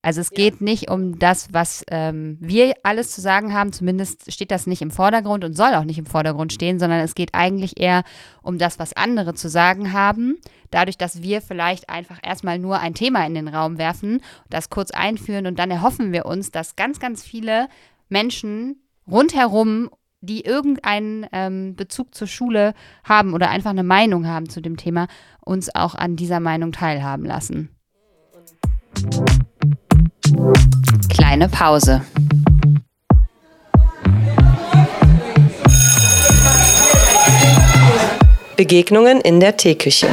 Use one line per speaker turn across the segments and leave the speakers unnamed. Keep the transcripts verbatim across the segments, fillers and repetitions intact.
Also es geht ja. nicht um das, was ähm, wir alles zu sagen haben, zumindest steht das nicht im Vordergrund und soll auch nicht im Vordergrund stehen, sondern es geht eigentlich eher um das, was andere zu sagen haben, dadurch, dass wir vielleicht einfach erstmal nur ein Thema in den Raum werfen, das kurz einführen und dann erhoffen wir uns, dass ganz, ganz viele Menschen rundherum, die irgendeinen ähm, Bezug zur Schule haben oder einfach eine Meinung haben zu dem Thema, uns auch an dieser Meinung teilhaben lassen. Kleine Pause.
Begegnungen in der Teeküche.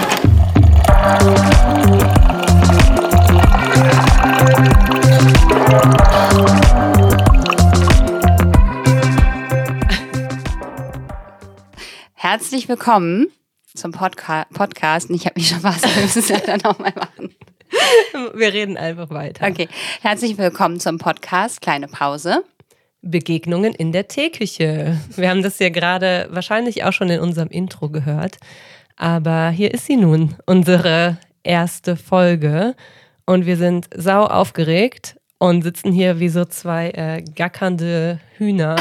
Herzlich willkommen zum Podca- Podcast. Ich habe mich schon was, wir müssen es leider nochmal machen.
Wir reden einfach weiter.
Okay, herzlich willkommen zum Podcast Kleine Pause.
Begegnungen in der Teeküche. Wir haben das ja gerade wahrscheinlich auch schon in unserem Intro gehört. Aber hier ist sie nun, unsere erste Folge. Und wir sind sau aufgeregt und sitzen hier wie so zwei äh, gackernde Hühner,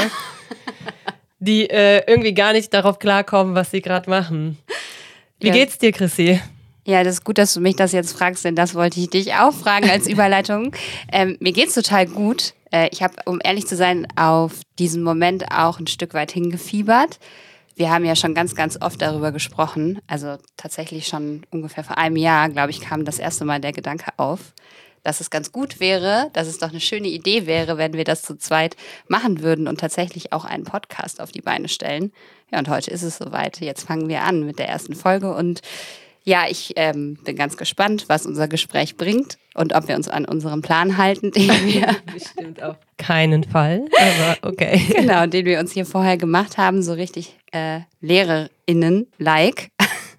die äh, irgendwie gar nicht darauf klarkommen, was sie gerade machen. Wie ja. geht's dir, Chrissy?
Ja, das ist gut, dass du mich das jetzt fragst, denn das wollte ich dich auch fragen als Überleitung. ähm, mir geht's total gut. Äh, ich habe, um ehrlich zu sein, auf diesen Moment auch ein Stück weit hingefiebert. Wir haben ja schon ganz, ganz oft darüber gesprochen. Also tatsächlich schon ungefähr vor einem Jahr, glaube ich, kam das erste Mal der Gedanke auf, dass es ganz gut wäre, dass es doch eine schöne Idee wäre, wenn wir das zu zweit machen würden und tatsächlich auch einen Podcast auf die Beine stellen. Ja, und heute ist es soweit. Jetzt fangen wir an mit der ersten Folge und ja, ich ähm, bin ganz gespannt, was unser Gespräch bringt und ob wir uns an unseren Plan halten, den wir
bestimmt auf keinen Fall, aber okay.
Genau, den wir uns hier vorher gemacht haben, so richtig äh, LehrerInnen-like.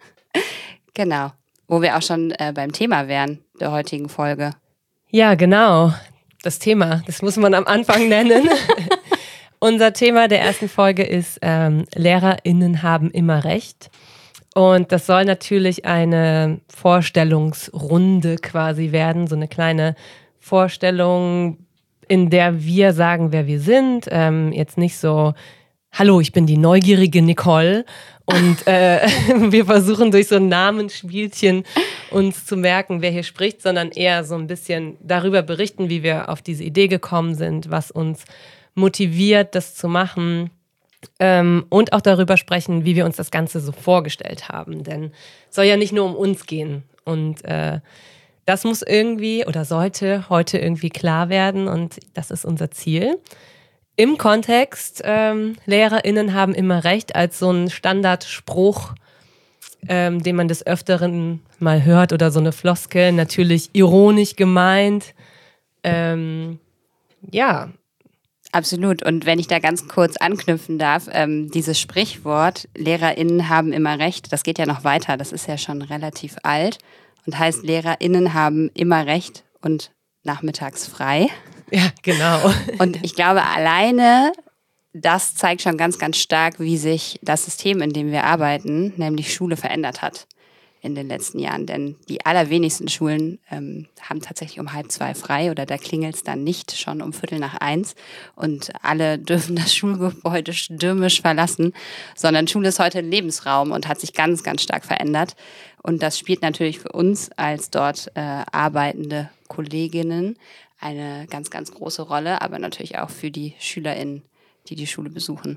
Genau, wo wir auch schon äh, beim Thema wären der heutigen Folge.
Ja, genau. Das Thema, das muss man am Anfang nennen. Unser Thema der ersten Folge ist ähm, LehrerInnen haben immer recht. Und das soll natürlich eine Vorstellungsrunde quasi werden, so eine kleine Vorstellung, in der wir sagen, wer wir sind. Ähm, jetzt nicht so, hallo, ich bin die neugierige Nicole und äh, wir versuchen durch so ein Namensspielchen uns zu merken, wer hier spricht, sondern eher so ein bisschen darüber berichten, wie wir auf diese Idee gekommen sind, was uns motiviert, das zu machen. Ähm, und auch darüber sprechen, wie wir uns das Ganze so vorgestellt haben. Denn es soll ja nicht nur um uns gehen. Und äh, das muss irgendwie oder sollte heute irgendwie klar werden. Und das ist unser Ziel. Im Kontext, ähm, LehrerInnen haben immer recht, als so ein Standardspruch, ähm, den man des Öfteren mal hört oder so eine Floskel, natürlich ironisch gemeint. Ähm, ja,
Absolut. Und wenn ich da ganz kurz anknüpfen darf, ähm, dieses Sprichwort, LehrerInnen haben immer recht, das geht ja noch weiter, das ist ja schon relativ alt und heißt, LehrerInnen haben immer recht und nachmittags frei.
Ja, genau.
Und ich glaube, alleine das zeigt schon ganz, ganz stark, wie sich das System, in dem wir arbeiten, nämlich Schule, verändert hat in den letzten Jahren. Denn die allerwenigsten Schulen ähm, haben tatsächlich um halb zwei frei oder da klingelt es dann nicht schon um Viertel nach eins und alle dürfen das Schulgebäude stürmisch verlassen, sondern Schule ist heute ein Lebensraum und hat sich ganz, ganz stark verändert. Und das spielt natürlich für uns als dort äh, arbeitende Kolleginnen eine ganz, ganz große Rolle, aber natürlich auch für die SchülerInnen, die die Schule besuchen.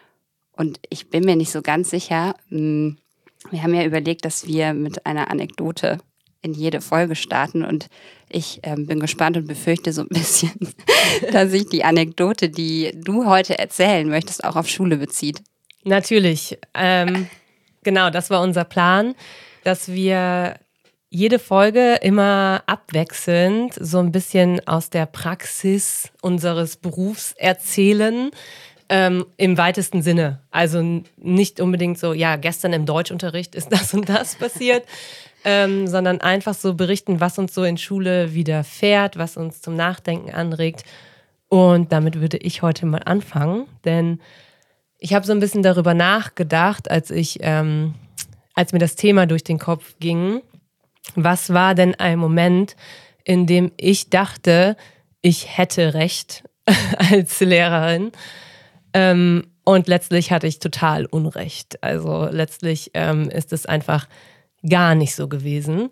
Und ich bin mir nicht so ganz sicher, mh, wir haben ja überlegt, dass wir mit einer Anekdote in jede Folge starten und ich ähm, bin gespannt und befürchte so ein bisschen, dass sich die Anekdote, die du heute erzählen möchtest, auch auf Schule bezieht.
Natürlich. Ähm, genau, das war unser Plan, dass wir jede Folge immer abwechselnd so ein bisschen aus der Praxis unseres Berufs erzählen. Ähm, im weitesten Sinne. Also nicht unbedingt so, ja, gestern im Deutschunterricht ist das und das passiert, ähm, sondern einfach so berichten, was uns so in Schule widerfährt, was uns zum Nachdenken anregt. Und damit würde ich heute mal anfangen, denn ich habe so ein bisschen darüber nachgedacht, als ich, ähm, als mir das Thema durch den Kopf ging, was war denn ein Moment in dem ich dachte, ich hätte recht als Lehrerin. Ähm, und letztlich hatte ich total Unrecht. Also letztlich ähm, ist es einfach gar nicht so gewesen.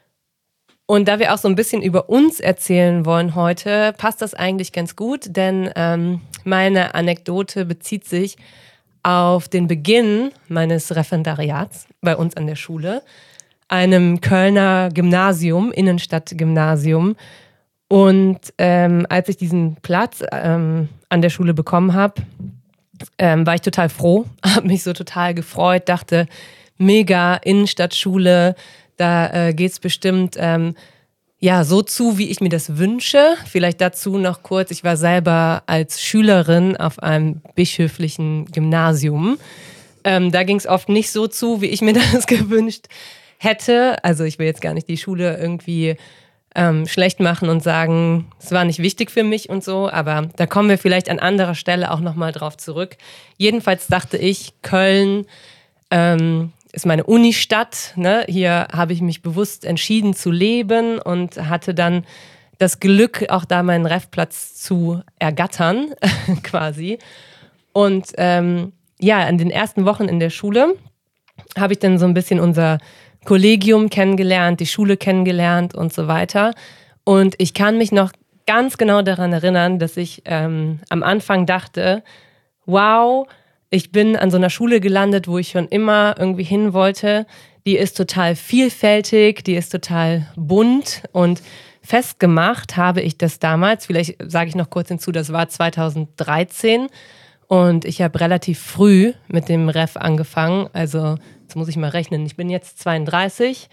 Und da wir auch so ein bisschen über uns erzählen wollen heute, passt das eigentlich ganz gut, denn ähm, meine Anekdote bezieht sich auf den Beginn meines Referendariats bei uns an der Schule, einem Kölner Gymnasium, Innenstadtgymnasium. Und ähm, als ich diesen Platz ähm, an der Schule bekommen habe, ähm, war ich total froh, habe mich so total gefreut, dachte, mega Innenstadtschule, da äh, geht's bestimmt ähm, ja so zu, wie ich mir das wünsche. Vielleicht dazu noch kurz, ich war selber als Schülerin auf einem bischöflichen Gymnasium. Ähm, da ging es oft nicht so zu, wie ich mir das gewünscht hätte. Also ich will jetzt gar nicht die Schule irgendwie ähm, schlecht machen und sagen, es war nicht wichtig für mich und so, aber da kommen wir vielleicht an anderer Stelle auch nochmal drauf zurück. Jedenfalls dachte ich, Köln ähm, ist meine Unistadt, ne? Hier habe ich mich bewusst entschieden zu leben und hatte dann das Glück, auch da meinen Refplatz zu ergattern, quasi. Und ähm, ja, in den ersten Wochen in der Schule habe ich dann so ein bisschen unser Kollegium kennengelernt, die Schule kennengelernt und so weiter. Und ich kann mich noch ganz genau daran erinnern, dass ich ähm, am Anfang dachte, wow, ich bin an so einer Schule gelandet, wo ich schon immer irgendwie hin wollte. Die ist total vielfältig, die ist total bunt und festgemacht habe ich das damals, vielleicht sage ich noch kurz hinzu, das war zweitausenddreizehn und ich habe relativ früh mit dem Ref angefangen, also jetzt muss ich mal rechnen, ich bin jetzt zweiunddreißig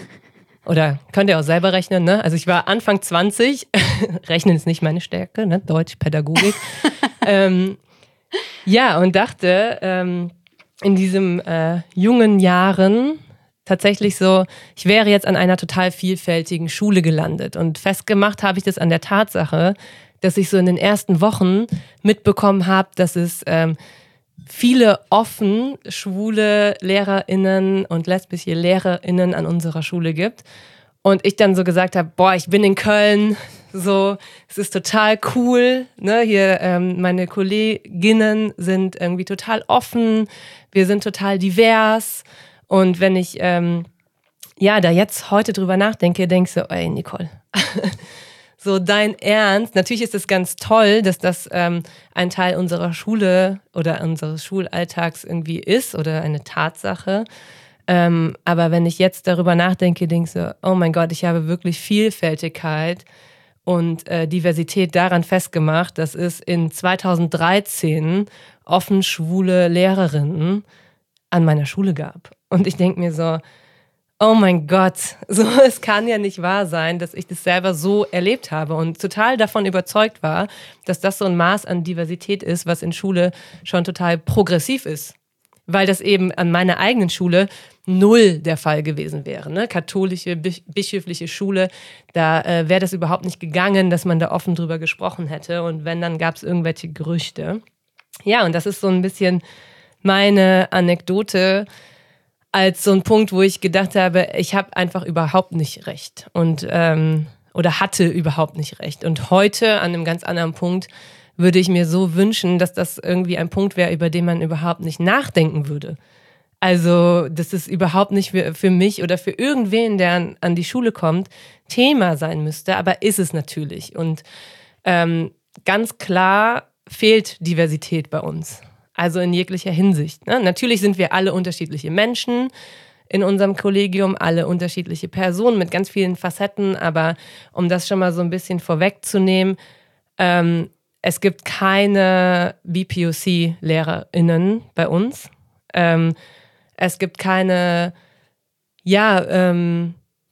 oder könnt ihr auch selber rechnen, ne? Also ich war Anfang zwanzig, Rechnen ist nicht meine Stärke, ne? Deutsch, Pädagogik. ähm, Ja, und dachte ähm, in diesen äh, jungen Jahren tatsächlich so, ich wäre jetzt an einer total vielfältigen Schule gelandet. Und festgemacht habe ich das an der Tatsache, dass ich so in den ersten Wochen mitbekommen habe, dass es ähm, viele offen schwule LehrerInnen und lesbische LehrerInnen an unserer Schule gibt. Und ich dann so gesagt habe, boah, ich bin in Köln, so, es ist total cool, ne, hier ähm, meine Kolleginnen sind irgendwie total offen, wir sind total divers und wenn ich ähm, ja da jetzt heute drüber nachdenke, denke ich so, ey Nicole, so dein Ernst, natürlich ist es ganz toll, dass das ähm, ein Teil unserer Schule oder unseres Schulalltags irgendwie ist oder eine Tatsache. Ähm, aber wenn ich jetzt darüber nachdenke, denke ich so, oh mein Gott, ich habe wirklich Vielfältigkeit und äh, Diversität daran festgemacht, dass es in zweitausenddreizehn offen schwule Lehrerinnen an meiner Schule gab. Und ich denke mir so, oh mein Gott, so, es kann ja nicht wahr sein, dass ich das selber so erlebt habe und total davon überzeugt war, dass das so ein Maß an Diversität ist, was in Schule schon total progressiv ist. Weil das eben an meiner eigenen Schule null der Fall gewesen wäre. Ne? Katholische, bischöfliche Schule, da äh, wäre das überhaupt nicht gegangen, dass man da offen drüber gesprochen hätte. Und wenn, dann gab es irgendwelche Gerüchte. Ja, und das ist so ein bisschen meine Anekdote als so ein Punkt, wo ich gedacht habe, ich habe einfach überhaupt nicht recht. Und, ähm, oder hatte überhaupt nicht recht. Und heute an einem ganz anderen Punkt würde ich mir so wünschen, dass das irgendwie ein Punkt wäre, über den man überhaupt nicht nachdenken würde. Also, dass es überhaupt nicht für, für mich oder für irgendwen, der an, an die Schule kommt, Thema sein müsste, aber ist es natürlich. Und ähm, ganz klar fehlt Diversität bei uns. Also in jeglicher Hinsicht. Ne? Natürlich sind wir alle unterschiedliche Menschen in unserem Kollegium, alle unterschiedliche Personen mit ganz vielen Facetten, aber um das schon mal so ein bisschen vorwegzunehmen, ähm, es gibt keine B P O C-LehrerInnen bei uns. Ähm, es gibt keine, ja, ähm,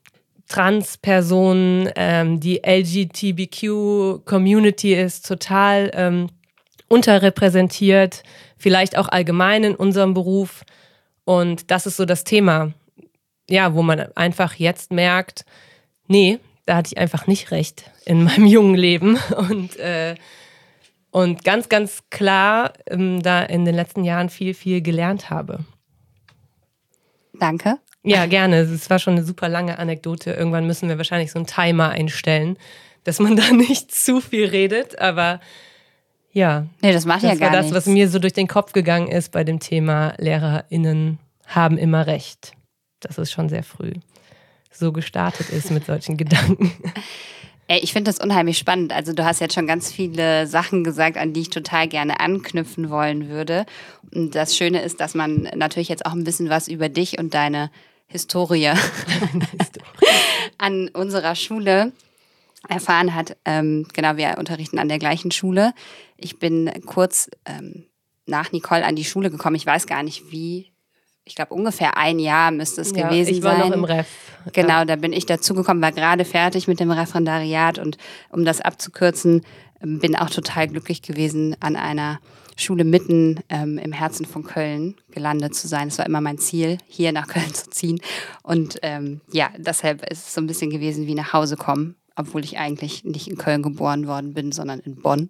Trans-Personen. Ähm, die L G B T Q-Community ist total ähm, unterrepräsentiert, vielleicht auch allgemein in unserem Beruf. Und das ist so das Thema, ja, wo man einfach jetzt merkt, nee, da hatte ich einfach nicht recht in meinem jungen Leben. Und äh, Und ganz, ganz klar ähm, da in den letzten Jahren viel, viel gelernt habe.
Danke.
Ja, gerne. Es war schon eine super lange Anekdote. Irgendwann müssen wir wahrscheinlich so einen Timer einstellen, dass man da nicht zu viel redet. Aber ja,
nee, das macht
das
ja gar
war das,
nichts.
was mir so durch den Kopf gegangen ist bei dem Thema LehrerInnen haben immer recht. Dass es schon sehr früh so gestartet ist mit solchen Gedanken.
Ey, ich finde das unheimlich spannend. Also du hast jetzt schon ganz viele Sachen gesagt, an die ich total gerne anknüpfen wollen würde. Und das Schöne ist, dass man natürlich jetzt auch ein bisschen was über dich und deine Historie an unserer Schule erfahren hat. Ähm, genau, wir unterrichten an der gleichen Schule. Ich bin kurz ähm, nach Nicole an die Schule gekommen. Ich weiß gar nicht wie. Ich glaube, ungefähr ein Jahr müsste es
Ja,
gewesen sein.
ich war
sein.
noch im Ref.
Genau,
ja.
Da bin ich dazugekommen, war gerade fertig mit dem Referendariat und um das abzukürzen, bin auch total glücklich gewesen, an einer Schule mitten ähm, im Herzen von Köln gelandet zu sein. Es war immer mein Ziel, hier nach Köln zu ziehen. Und ähm, ja, deshalb ist es so ein bisschen gewesen wie nach Hause kommen, obwohl ich eigentlich nicht in Köln geboren worden bin, sondern in Bonn.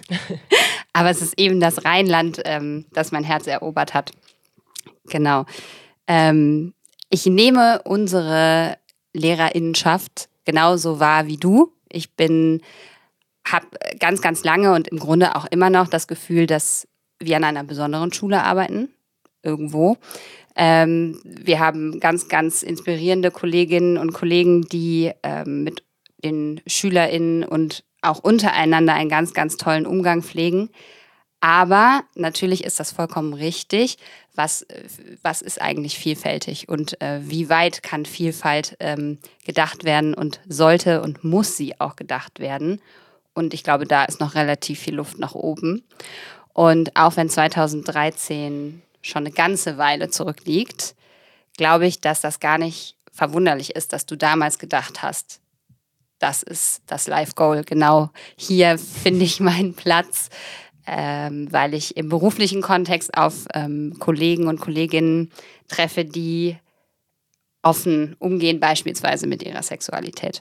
Aber es ist eben das Rheinland, ähm, das mein Herz erobert hat. Genau. Ähm, ich nehme unsere Lehrerinnenschaft genauso wahr wie du. Ich bin, habe ganz, ganz lange und im Grunde auch immer noch das Gefühl, dass wir an einer besonderen Schule arbeiten, irgendwo. Ähm, wir haben ganz, ganz inspirierende Kolleginnen und Kollegen, die ähm, mit den SchülerInnen und auch untereinander einen ganz, ganz tollen Umgang pflegen. Aber natürlich ist das vollkommen richtig. Was, was ist eigentlich vielfältig und äh, wie weit kann Vielfalt ähm, gedacht werden und sollte und muss sie auch gedacht werden? Und ich glaube, da ist noch relativ viel Luft nach oben. Und auch wenn zweitausenddreizehn schon eine ganze Weile zurückliegt, glaube ich, dass das gar nicht verwunderlich ist, dass du damals gedacht hast, das ist das Life-Goal. Genau hier finde ich meinen Platz. Ähm, weil ich im beruflichen Kontext auf ähm, Kollegen und Kolleginnen treffe, die offen umgehen, beispielsweise mit ihrer Sexualität.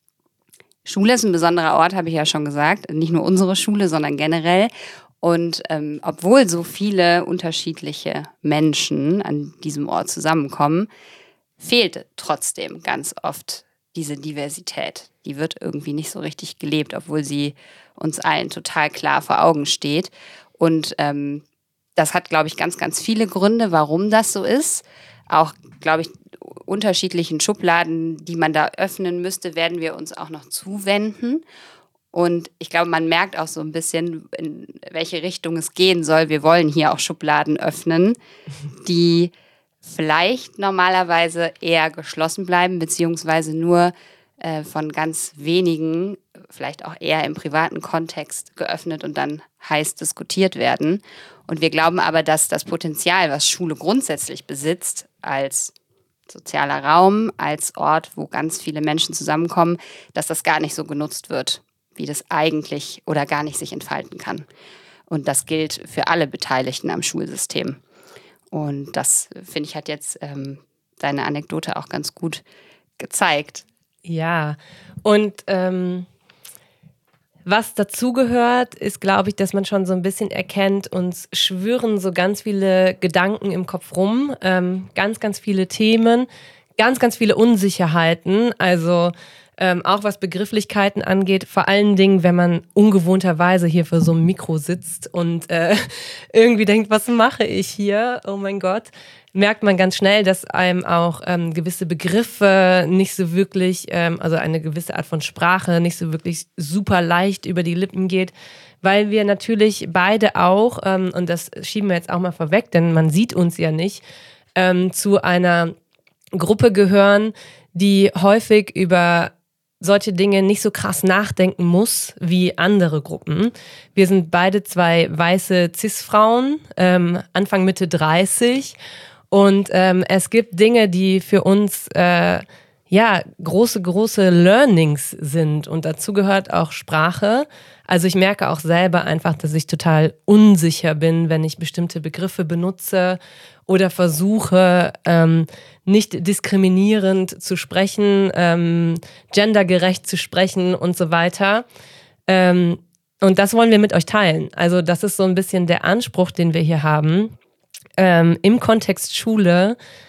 Schule ist ein besonderer Ort, habe ich ja schon gesagt. Nicht nur unsere Schule, sondern generell. Und ähm, obwohl so viele unterschiedliche Menschen an diesem Ort zusammenkommen, fehlt trotzdem ganz oft diese Diversität. Die wird irgendwie nicht so richtig gelebt, obwohl sie uns allen total klar vor Augen steht. Und ähm, das hat, glaube ich, ganz, ganz viele Gründe, warum das so ist. Auch, glaube ich, unterschiedlichen Schubladen, die man da öffnen müsste, werden wir uns auch noch zuwenden. Und ich glaube, man merkt auch so ein bisschen, in welche Richtung es gehen soll. Wir wollen hier auch Schubladen öffnen, die vielleicht normalerweise eher geschlossen bleiben, beziehungsweise nur äh, von ganz wenigen, vielleicht auch eher im privaten Kontext geöffnet und dann heiß diskutiert werden. Und wir glauben aber, dass das Potenzial, was Schule grundsätzlich besitzt, als sozialer Raum, als Ort, wo ganz viele Menschen zusammenkommen, dass das gar nicht so genutzt wird, wie das eigentlich oder gar nicht sich entfalten kann. Und das gilt für alle Beteiligten am Schulsystem. Und das, finde ich, hat jetzt ähm, deine Anekdote auch ganz gut gezeigt.
Ja, und ähm, was dazugehört, ist, glaube ich, dass man schon so ein bisschen erkennt, uns schwirren so ganz viele Gedanken im Kopf rum, ähm, ganz, ganz viele Themen, ganz, ganz viele Unsicherheiten, also ähm, auch was Begrifflichkeiten angeht, vor allen Dingen, wenn man ungewohnterweise hier vor so einem Mikro sitzt und äh, irgendwie denkt, was mache ich hier? Oh mein Gott. Merkt man ganz schnell, dass einem auch ähm, gewisse Begriffe nicht so wirklich, ähm, also eine gewisse Art von Sprache nicht so wirklich super leicht über die Lippen geht, weil wir natürlich beide auch, ähm, und das schieben wir jetzt auch mal vorweg, denn man sieht uns ja nicht, ähm, zu einer Gruppe gehören, die häufig über solche Dinge nicht so krass nachdenken muss wie andere Gruppen. Wir sind beide zwei weiße Cis-Frauen, ähm, Anfang Mitte dreißig. Und ähm, es gibt Dinge, die für uns äh, ja große, große Learnings sind. Und dazu gehört auch Sprache. Also ich merke auch selber einfach, dass ich total unsicher bin, wenn ich bestimmte Begriffe benutze oder versuche, ähm, nicht diskriminierend zu sprechen, ähm, gendergerecht zu sprechen und so weiter. Ähm, und das wollen wir mit euch teilen. Also das ist so ein bisschen der Anspruch, den wir hier haben. Ähm, im Kontext Schule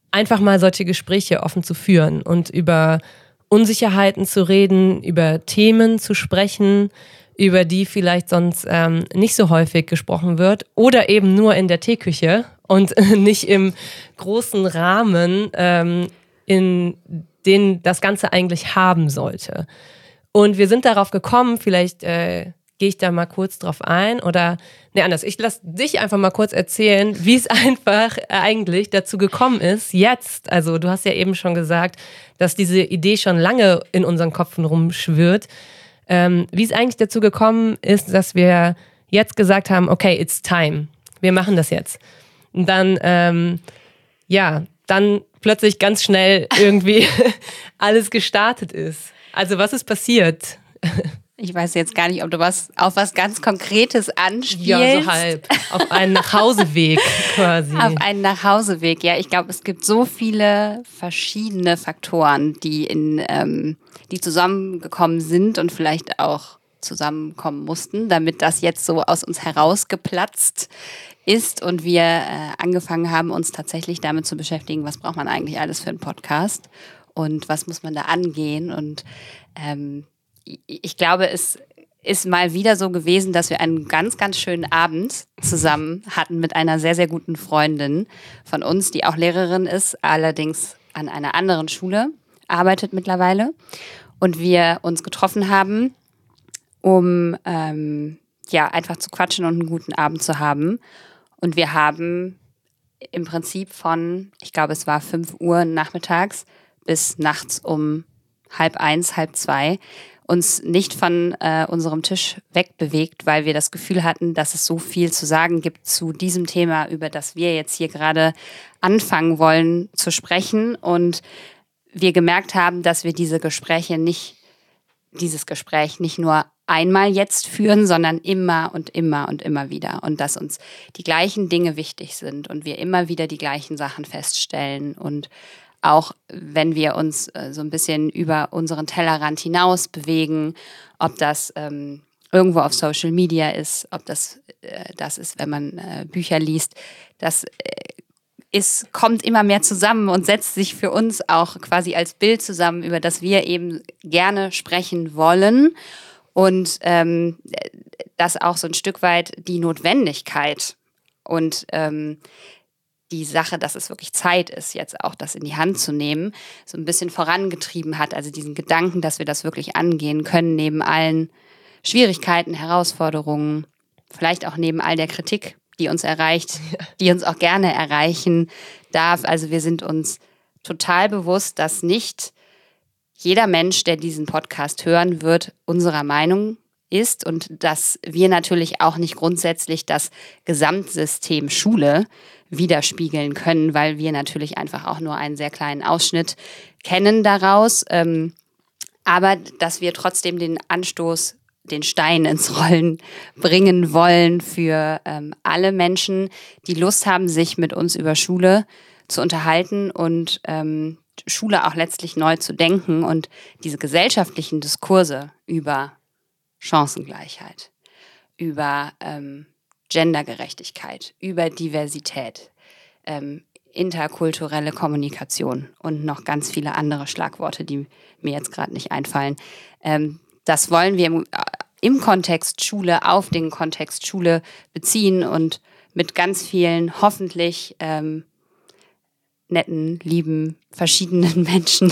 einfach mal solche Gespräche offen zu führen und über Unsicherheiten zu reden, über Themen zu sprechen, über die vielleicht sonst ähm, nicht so häufig gesprochen wird oder eben nur in der Teeküche und nicht im großen Rahmen, ähm, in den das Ganze eigentlich haben sollte. Und wir sind darauf gekommen, vielleicht äh, gehe ich da mal kurz drauf ein oder, ne anders, ich lasse dich einfach mal kurz erzählen, wie es einfach eigentlich dazu gekommen ist, jetzt, also du hast ja eben schon gesagt, dass diese Idee schon lange in unseren Köpfen rumschwirrt, ähm, wie es eigentlich dazu gekommen ist, dass wir jetzt gesagt haben, okay, it's time, wir machen das jetzt. Und dann, ähm, ja, dann plötzlich ganz schnell irgendwie alles gestartet ist. Also was ist passiert?
Ich weiß jetzt gar nicht, ob du was auf was ganz Konkretes anspielst.
Ja, so halb. Auf einen Nachhauseweg quasi.
Auf einen Nachhauseweg, ja. Ich glaube, es gibt so viele verschiedene Faktoren, die in, ähm, die zusammengekommen sind und vielleicht auch zusammenkommen mussten, damit das jetzt so aus uns herausgeplatzt ist und wir äh, angefangen haben, uns tatsächlich damit zu beschäftigen, was braucht man eigentlich alles für einen Podcast und was muss man da angehen. Und ähm, ich glaube, es ist mal wieder so gewesen, dass wir einen ganz, ganz schönen Abend zusammen hatten mit einer sehr, sehr guten Freundin von uns, die auch Lehrerin ist, allerdings an einer anderen Schule, arbeitet mittlerweile. Und wir uns getroffen haben, um ähm, ja einfach zu quatschen und einen guten Abend zu haben. Und wir haben im Prinzip von, ich glaube, es war fünf Uhr nachmittags bis nachts um halb eins, halb zwei, uns nicht von äh, unserem Tisch wegbewegt, weil wir das Gefühl hatten, dass es so viel zu sagen gibt zu diesem Thema, über das wir jetzt hier gerade anfangen wollen zu sprechen. Und wir gemerkt haben, dass wir diese Gespräche nicht, dieses Gespräch nicht nur einmal jetzt führen, sondern immer und immer und immer wieder. Und dass uns die gleichen Dinge wichtig sind und wir immer wieder die gleichen Sachen feststellen. Und auch wenn wir uns äh, so ein bisschen über unseren Tellerrand hinaus bewegen, ob das ähm, irgendwo auf Social Media ist, ob das äh, das ist, wenn man äh, Bücher liest, das äh, ist, kommt immer mehr zusammen und setzt sich für uns auch quasi als Bild zusammen, über das wir eben gerne sprechen wollen. Und ähm, das auch so ein Stück weit die Notwendigkeit und ähm, die Sache, dass es wirklich Zeit ist, jetzt auch das in die Hand zu nehmen, so ein bisschen vorangetrieben hat. Also diesen Gedanken, dass wir das wirklich angehen können, neben allen Schwierigkeiten, Herausforderungen, vielleicht auch neben all der Kritik, die uns erreicht, die uns auch gerne erreichen darf. Also wir sind uns total bewusst, dass nicht jeder Mensch, der diesen Podcast hören wird, unserer Meinung ist und dass wir natürlich auch nicht grundsätzlich das Gesamtsystem Schule widerspiegeln können, weil wir natürlich einfach auch nur einen sehr kleinen Ausschnitt kennen daraus. Ähm, aber dass wir trotzdem den Anstoß, den Stein ins Rollen bringen wollen für ähm, alle Menschen, die Lust haben, sich mit uns über Schule zu unterhalten und ähm, Schule auch letztlich neu zu denken und diese gesellschaftlichen Diskurse über Chancengleichheit, über ähm, Gendergerechtigkeit, über Diversität, ähm, interkulturelle Kommunikation und noch ganz viele andere Schlagworte, die mir jetzt gerade nicht einfallen. Ähm, das wollen wir im, im Kontext Schule, auf den Kontext Schule beziehen und mit ganz vielen hoffentlich ähm, netten, lieben, verschiedenen Menschen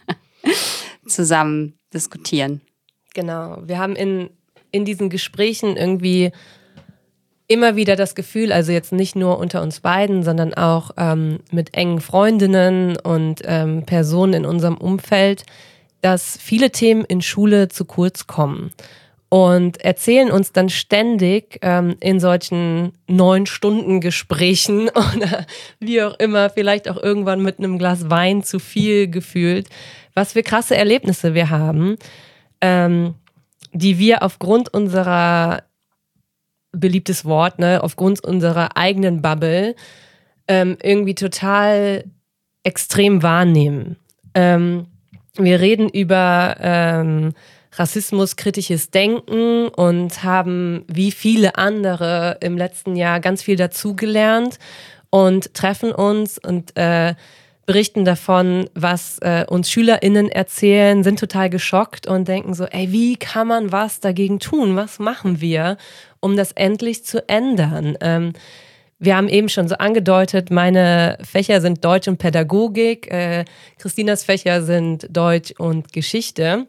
zusammen diskutieren.
Genau, wir haben in, in diesen Gesprächen irgendwie immer wieder das Gefühl, also jetzt nicht nur unter uns beiden, sondern auch ähm, mit engen Freundinnen und ähm, Personen in unserem Umfeld, dass viele Themen in Schule zu kurz kommen und erzählen uns dann ständig ähm, in solchen Neun-Stunden-Gesprächen oder wie auch immer, vielleicht auch irgendwann mit einem Glas Wein zu viel gefühlt, was für krasse Erlebnisse wir haben, ähm, die wir aufgrund unserer, beliebtes Wort, ne, aufgrund unserer eigenen Bubble ähm, irgendwie total extrem wahrnehmen. Ähm, wir reden über ähm, rassismuskritisches Denken und haben wie viele andere im letzten Jahr ganz viel dazugelernt und treffen uns und äh, berichten davon, was äh, uns SchülerInnen erzählen, sind total geschockt und denken so, ey, wie kann man was dagegen tun? Was machen wir, um das endlich zu ändern? Ähm, wir haben eben schon so angedeutet, meine Fächer sind Deutsch und Pädagogik, äh, Christinas Fächer sind Deutsch und Geschichte.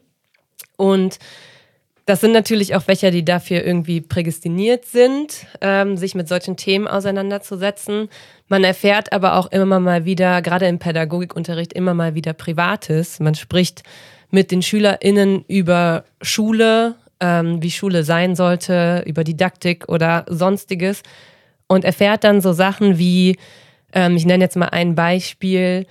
Und das sind natürlich auch Fächer, die dafür irgendwie prädestiniert sind, ähm, sich mit solchen Themen auseinanderzusetzen. Man erfährt aber auch immer mal wieder, gerade im Pädagogikunterricht, immer mal wieder Privates. Man spricht mit den SchülerInnen über Schule, ähm, wie Schule sein sollte, über Didaktik oder Sonstiges und erfährt dann so Sachen wie, ähm, ich nenne jetzt mal ein Beispiel,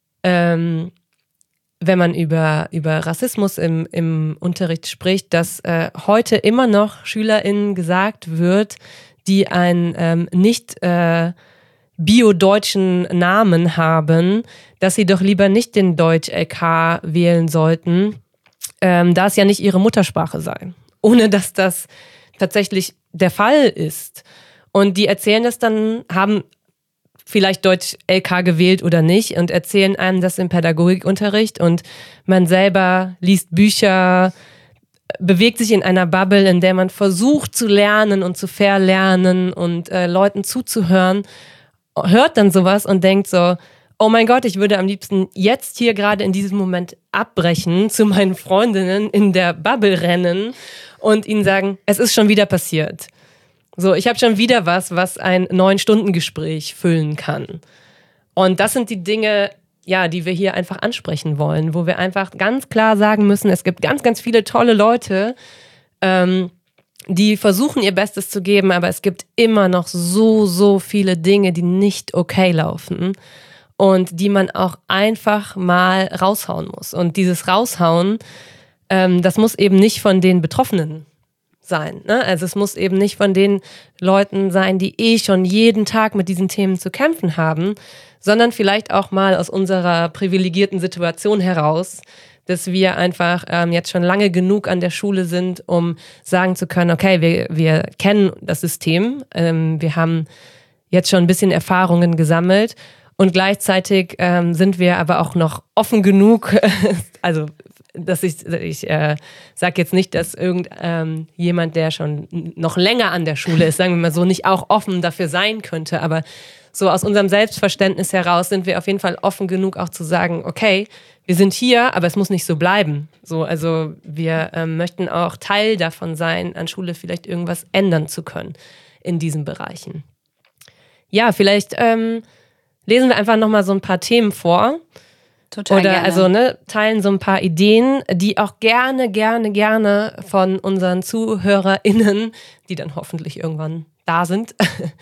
ähm, wenn man über, über Rassismus im, im Unterricht spricht, dass äh, heute immer noch SchülerInnen gesagt wird, die einen ähm, nicht äh, bio-deutschen Namen haben, dass sie doch lieber nicht den Deutsch-L K wählen sollten, ähm, da es ja nicht ihre Muttersprache sei. Ohne dass das tatsächlich der Fall ist. Und die erzählen das dann, haben vielleicht Deutsch-L K gewählt oder nicht und erzählen einem das im Pädagogikunterricht und man selber liest Bücher, bewegt sich in einer Bubble, in der man versucht zu lernen und zu verlernen und äh, Leuten zuzuhören, hört dann sowas und denkt so, oh mein Gott, ich würde am liebsten jetzt hier gerade in diesem Moment abbrechen, zu meinen Freundinnen in der Bubble rennen und ihnen sagen, es ist schon wieder passiert. So, ich habe schon wieder was, was ein neun-Stunden-Gespräch füllen kann. Und das sind die Dinge, ja, die wir hier einfach ansprechen wollen, wo wir einfach ganz klar sagen müssen, es gibt ganz, ganz viele tolle Leute, ähm, die versuchen ihr Bestes zu geben, aber es gibt immer noch so, so viele Dinge, die nicht okay laufen und die man auch einfach mal raushauen muss. Und dieses Raushauen, ähm, das muss eben nicht von den Betroffenen sein. Ne? Also es muss eben nicht von den Leuten sein, die eh schon jeden Tag mit diesen Themen zu kämpfen haben, sondern vielleicht auch mal aus unserer privilegierten Situation heraus, dass wir einfach ähm, jetzt schon lange genug an der Schule sind, um sagen zu können, okay, wir, wir kennen das System, ähm, wir haben jetzt schon ein bisschen Erfahrungen gesammelt und gleichzeitig ähm, sind wir aber auch noch offen genug, also dass ich, ich äh, sage jetzt nicht, dass irgendjemand, ähm, der schon noch länger an der Schule ist, sagen wir mal so, nicht auch offen dafür sein könnte, aber so aus unserem Selbstverständnis heraus sind wir auf jeden Fall offen genug auch zu sagen, okay, wir sind hier, aber es muss nicht so bleiben. So, also wir ähm, möchten auch Teil davon sein, an Schule vielleicht irgendwas ändern zu können in diesen Bereichen. Ja, vielleicht ähm, lesen wir einfach nochmal so ein paar Themen vor.
Total
Oder
gerne.
also ne, teilen so ein paar Ideen, die auch gerne, gerne, gerne von unseren ZuhörerInnen, die dann hoffentlich irgendwann da sind,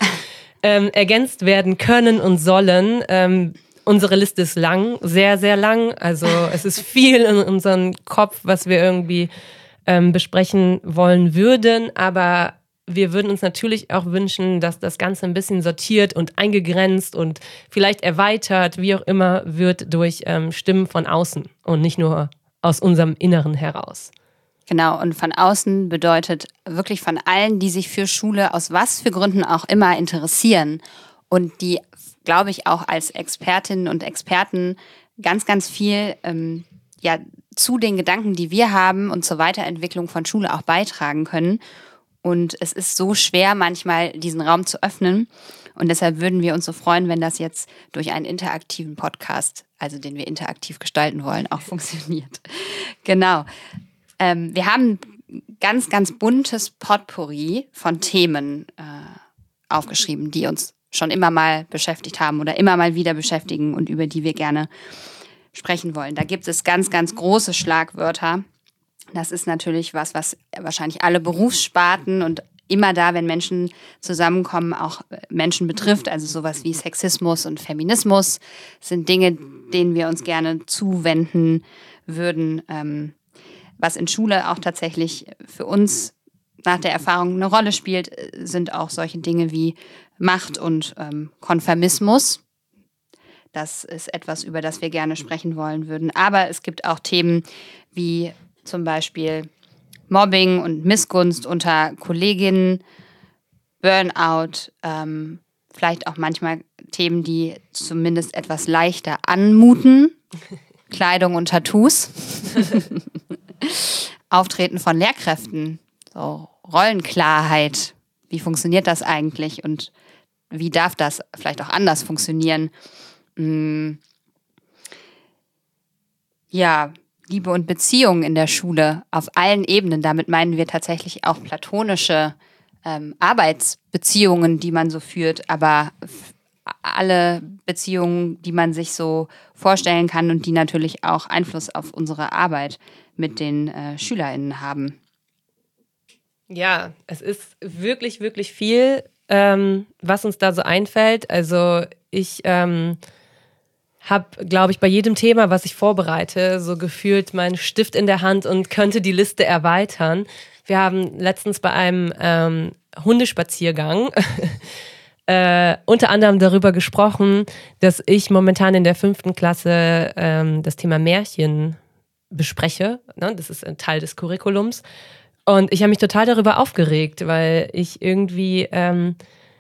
ähm, ergänzt werden können und sollen. Ähm, unsere Liste ist lang, sehr, sehr lang. Also es ist viel in unserem Kopf, was wir irgendwie ähm, besprechen wollen würden, aber wir würden uns natürlich auch wünschen, dass das Ganze ein bisschen sortiert und eingegrenzt und vielleicht erweitert, wie auch immer, wird durch ähm, Stimmen von außen und nicht nur aus unserem Inneren heraus.
Genau, und von außen bedeutet wirklich von allen, die sich für Schule aus was für Gründen auch immer interessieren und die, glaube ich, auch als Expertinnen und Experten ganz, ganz viel ähm, ja, zu den Gedanken, die wir haben und zur Weiterentwicklung von Schule auch beitragen können. Und es ist so schwer, manchmal diesen Raum zu öffnen. Und deshalb würden wir uns so freuen, wenn das jetzt durch einen interaktiven Podcast, also den wir interaktiv gestalten wollen, auch funktioniert. Genau. Ähm, wir haben ganz, ganz buntes Potpourri von Themen äh, aufgeschrieben, die uns schon immer mal beschäftigt haben oder immer mal wieder beschäftigen und über die wir gerne sprechen wollen. Da gibt es ganz, ganz große Schlagwörter. Das ist natürlich was, was wahrscheinlich alle Berufssparten und immer da, wenn Menschen zusammenkommen, auch Menschen betrifft. Also sowas wie Sexismus und Feminismus sind Dinge, denen wir uns gerne zuwenden würden. Ähm, was in Schule auch tatsächlich für uns nach der Erfahrung eine Rolle spielt, sind auch solche Dinge wie Macht und ähm, Konformismus. Das ist etwas, über das wir gerne sprechen wollen würden. Aber es gibt auch Themen wie zum Beispiel Mobbing und Missgunst unter Kolleginnen, Burnout, ähm, vielleicht auch manchmal Themen, die zumindest etwas leichter anmuten. Kleidung und Tattoos. Auftreten von Lehrkräften. So Rollenklarheit. Wie funktioniert das eigentlich und wie darf das vielleicht auch anders funktionieren? Hm. Ja, Liebe und Beziehungen in der Schule auf allen Ebenen. Damit meinen wir tatsächlich auch platonische ähm, Arbeitsbeziehungen, die man so führt, aber f- alle Beziehungen, die man sich so vorstellen kann und die natürlich auch Einfluss auf unsere Arbeit mit den äh, SchülerInnen haben.
Ja, es ist wirklich, wirklich viel, ähm, was uns da so einfällt. Also ich ähm, habe, glaube ich, bei jedem Thema, was ich vorbereite, so gefühlt meinen Stift in der Hand und könnte die Liste erweitern. Wir haben letztens bei einem ähm, Hundespaziergang äh, unter anderem darüber gesprochen, dass ich momentan in der fünften Klasse ähm, das Thema Märchen bespreche. Ne? Das ist ein Teil des Curriculums. Und ich habe mich total darüber aufgeregt, weil ich irgendwie, ähm,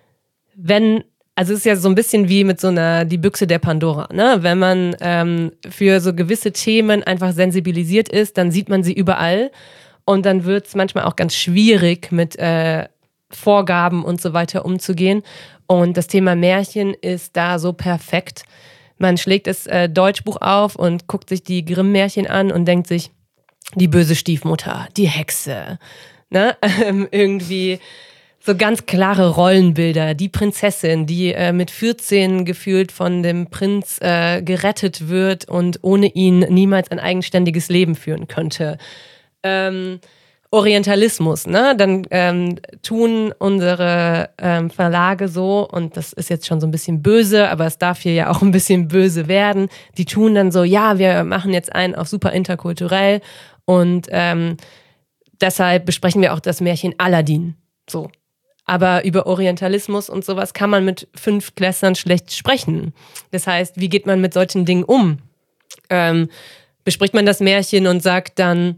wenn, also es ist ja so ein bisschen wie mit so einer, die Büchse der Pandora, ne? Wenn man ähm, für so gewisse Themen einfach sensibilisiert ist, dann sieht man sie überall und dann wird es manchmal auch ganz schwierig, mit äh, Vorgaben und so weiter umzugehen. Und das Thema Märchen ist da so perfekt. Man schlägt das äh, Deutschbuch auf und guckt sich die Grimm-Märchen an und denkt sich, die böse Stiefmutter, die Hexe, ne? Ähm, irgendwie so ganz klare Rollenbilder, die Prinzessin, die äh, mit vierzehn gefühlt von dem Prinz äh, gerettet wird und ohne ihn niemals ein eigenständiges Leben führen könnte. Ähm, Orientalismus, ne? Dann ähm, tun unsere ähm, Verlage so, und das ist jetzt schon so ein bisschen böse, aber es darf hier ja auch ein bisschen böse werden, die tun dann so, ja, wir machen jetzt einen auf super interkulturell und ähm, deshalb besprechen wir auch das Märchen Aladdin. So. Aber über Orientalismus und sowas kann man mit fünf Klässlern schlecht sprechen. Das heißt, wie geht man mit solchen Dingen um? Ähm, bespricht man das Märchen und sagt dann,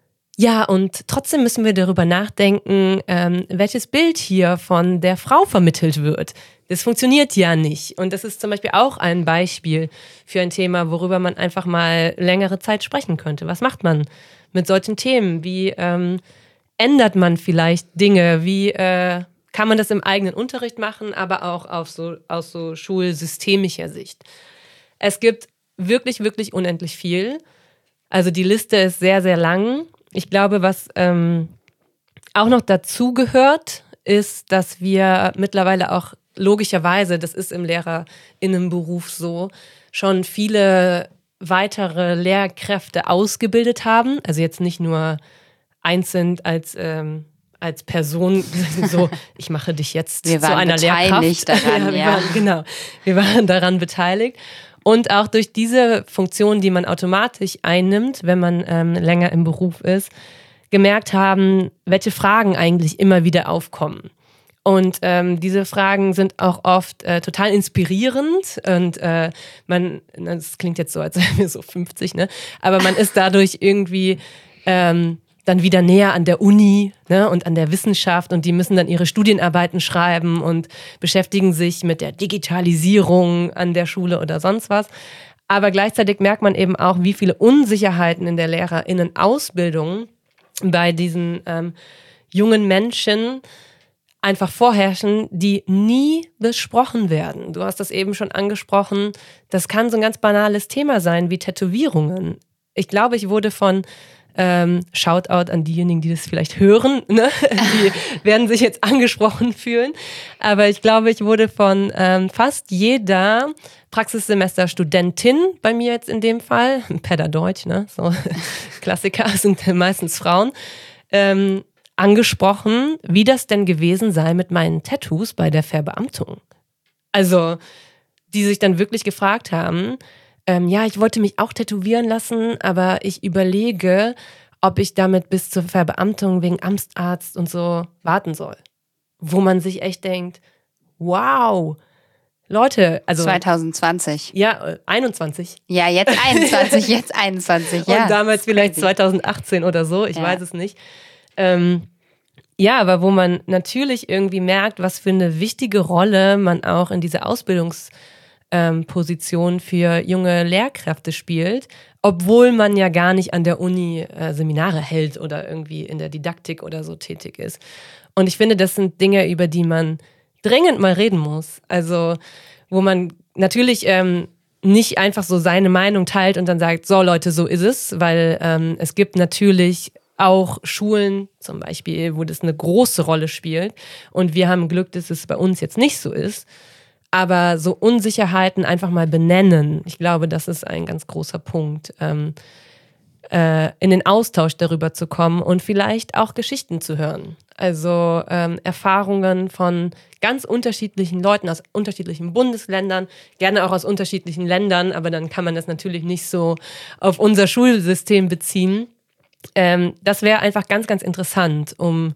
ja, und trotzdem müssen wir darüber nachdenken, ähm, welches Bild hier von der Frau vermittelt wird. Das funktioniert ja nicht. Und das ist zum Beispiel auch ein Beispiel für ein Thema, worüber man einfach mal längere Zeit sprechen könnte. Was macht man mit solchen Themen? Wie ähm, ändert man vielleicht Dinge? Wie äh, kann man das im eigenen Unterricht machen, aber auch auf so, aus so schulsystemischer Sicht? Es gibt wirklich, wirklich unendlich viel. Also die Liste ist sehr, sehr lang. Ich glaube, was ähm, auch noch dazu gehört, ist, dass wir mittlerweile auch logischerweise, das ist im LehrerInnenberuf so, schon viele weitere Lehrkräfte ausgebildet haben. Also jetzt nicht nur einzeln als, ähm, als Person, so, ich mache dich jetzt
wir
zu einer Lehrkraft.
Daran,
ja, wir
ja.
waren, genau, wir waren daran beteiligt. Und auch durch diese Funktion, die man automatisch einnimmt, wenn man ähm, länger im Beruf ist, gemerkt haben, welche Fragen eigentlich immer wieder aufkommen. Und ähm, diese Fragen sind auch oft äh, total inspirierend und äh, man, das klingt jetzt so, als wären wir so fünfzig, ne? Aber man ist dadurch irgendwie ähm, dann wieder näher an der Uni, ne, und an der Wissenschaft, und die müssen dann ihre Studienarbeiten schreiben und beschäftigen sich mit der Digitalisierung an der Schule oder sonst was. Aber gleichzeitig merkt man eben auch, wie viele Unsicherheiten in der LehrerInnen-Ausbildung bei diesen ähm, jungen Menschen einfach vorherrschen, die nie besprochen werden. Du hast das eben schon angesprochen. Das kann so ein ganz banales Thema sein wie Tätowierungen. Ich glaube, ich wurde von Ähm, Shoutout an diejenigen, die das vielleicht hören, ne? Die werden sich jetzt angesprochen fühlen. Aber ich glaube, ich wurde von ähm, fast jeder Praxissemester-Studentin, bei mir jetzt in dem Fall, Pädadeutsch, ne? So Klassiker, sind meistens Frauen, ähm, angesprochen, wie das denn gewesen sei mit meinen Tattoos bei der Verbeamtung. Also, die sich dann wirklich gefragt haben, Ähm, ja, ich wollte mich auch tätowieren lassen, aber ich überlege, ob ich damit bis zur Verbeamtung wegen Amtsarzt und so warten soll. Wo man sich echt denkt, wow, Leute, also
zwanzig zwanzig.
Ja, einundzwanzig.
Ja, jetzt einundzwanzig, jetzt einundzwanzig, ja.
Und damals vielleicht zwanzig achtzehn oder so, ich ja. weiß es nicht. Ähm, Ja, aber wo man natürlich irgendwie merkt, was für eine wichtige Rolle man auch in dieser Ausbildungsposition für junge Lehrkräfte spielt, obwohl man ja gar nicht an der Uni äh, Seminare hält oder irgendwie in der Didaktik oder so tätig ist. Und ich finde, das sind Dinge, über die man dringend mal reden muss. Also wo man natürlich ähm, nicht einfach so seine Meinung teilt und dann sagt, so Leute, so ist es, weil ähm, es gibt natürlich auch Schulen zum Beispiel, wo das eine große Rolle spielt. Und wir haben Glück, dass es bei uns jetzt nicht so ist. Aber so Unsicherheiten einfach mal benennen, ich glaube, das ist ein ganz großer Punkt, ähm, äh, in den Austausch darüber zu kommen und vielleicht auch Geschichten zu hören. Also ähm, Erfahrungen von ganz unterschiedlichen Leuten aus unterschiedlichen Bundesländern, gerne auch aus unterschiedlichen Ländern, aber dann kann man das natürlich nicht so auf unser Schulsystem beziehen. Ähm, das wäre einfach ganz, ganz interessant, um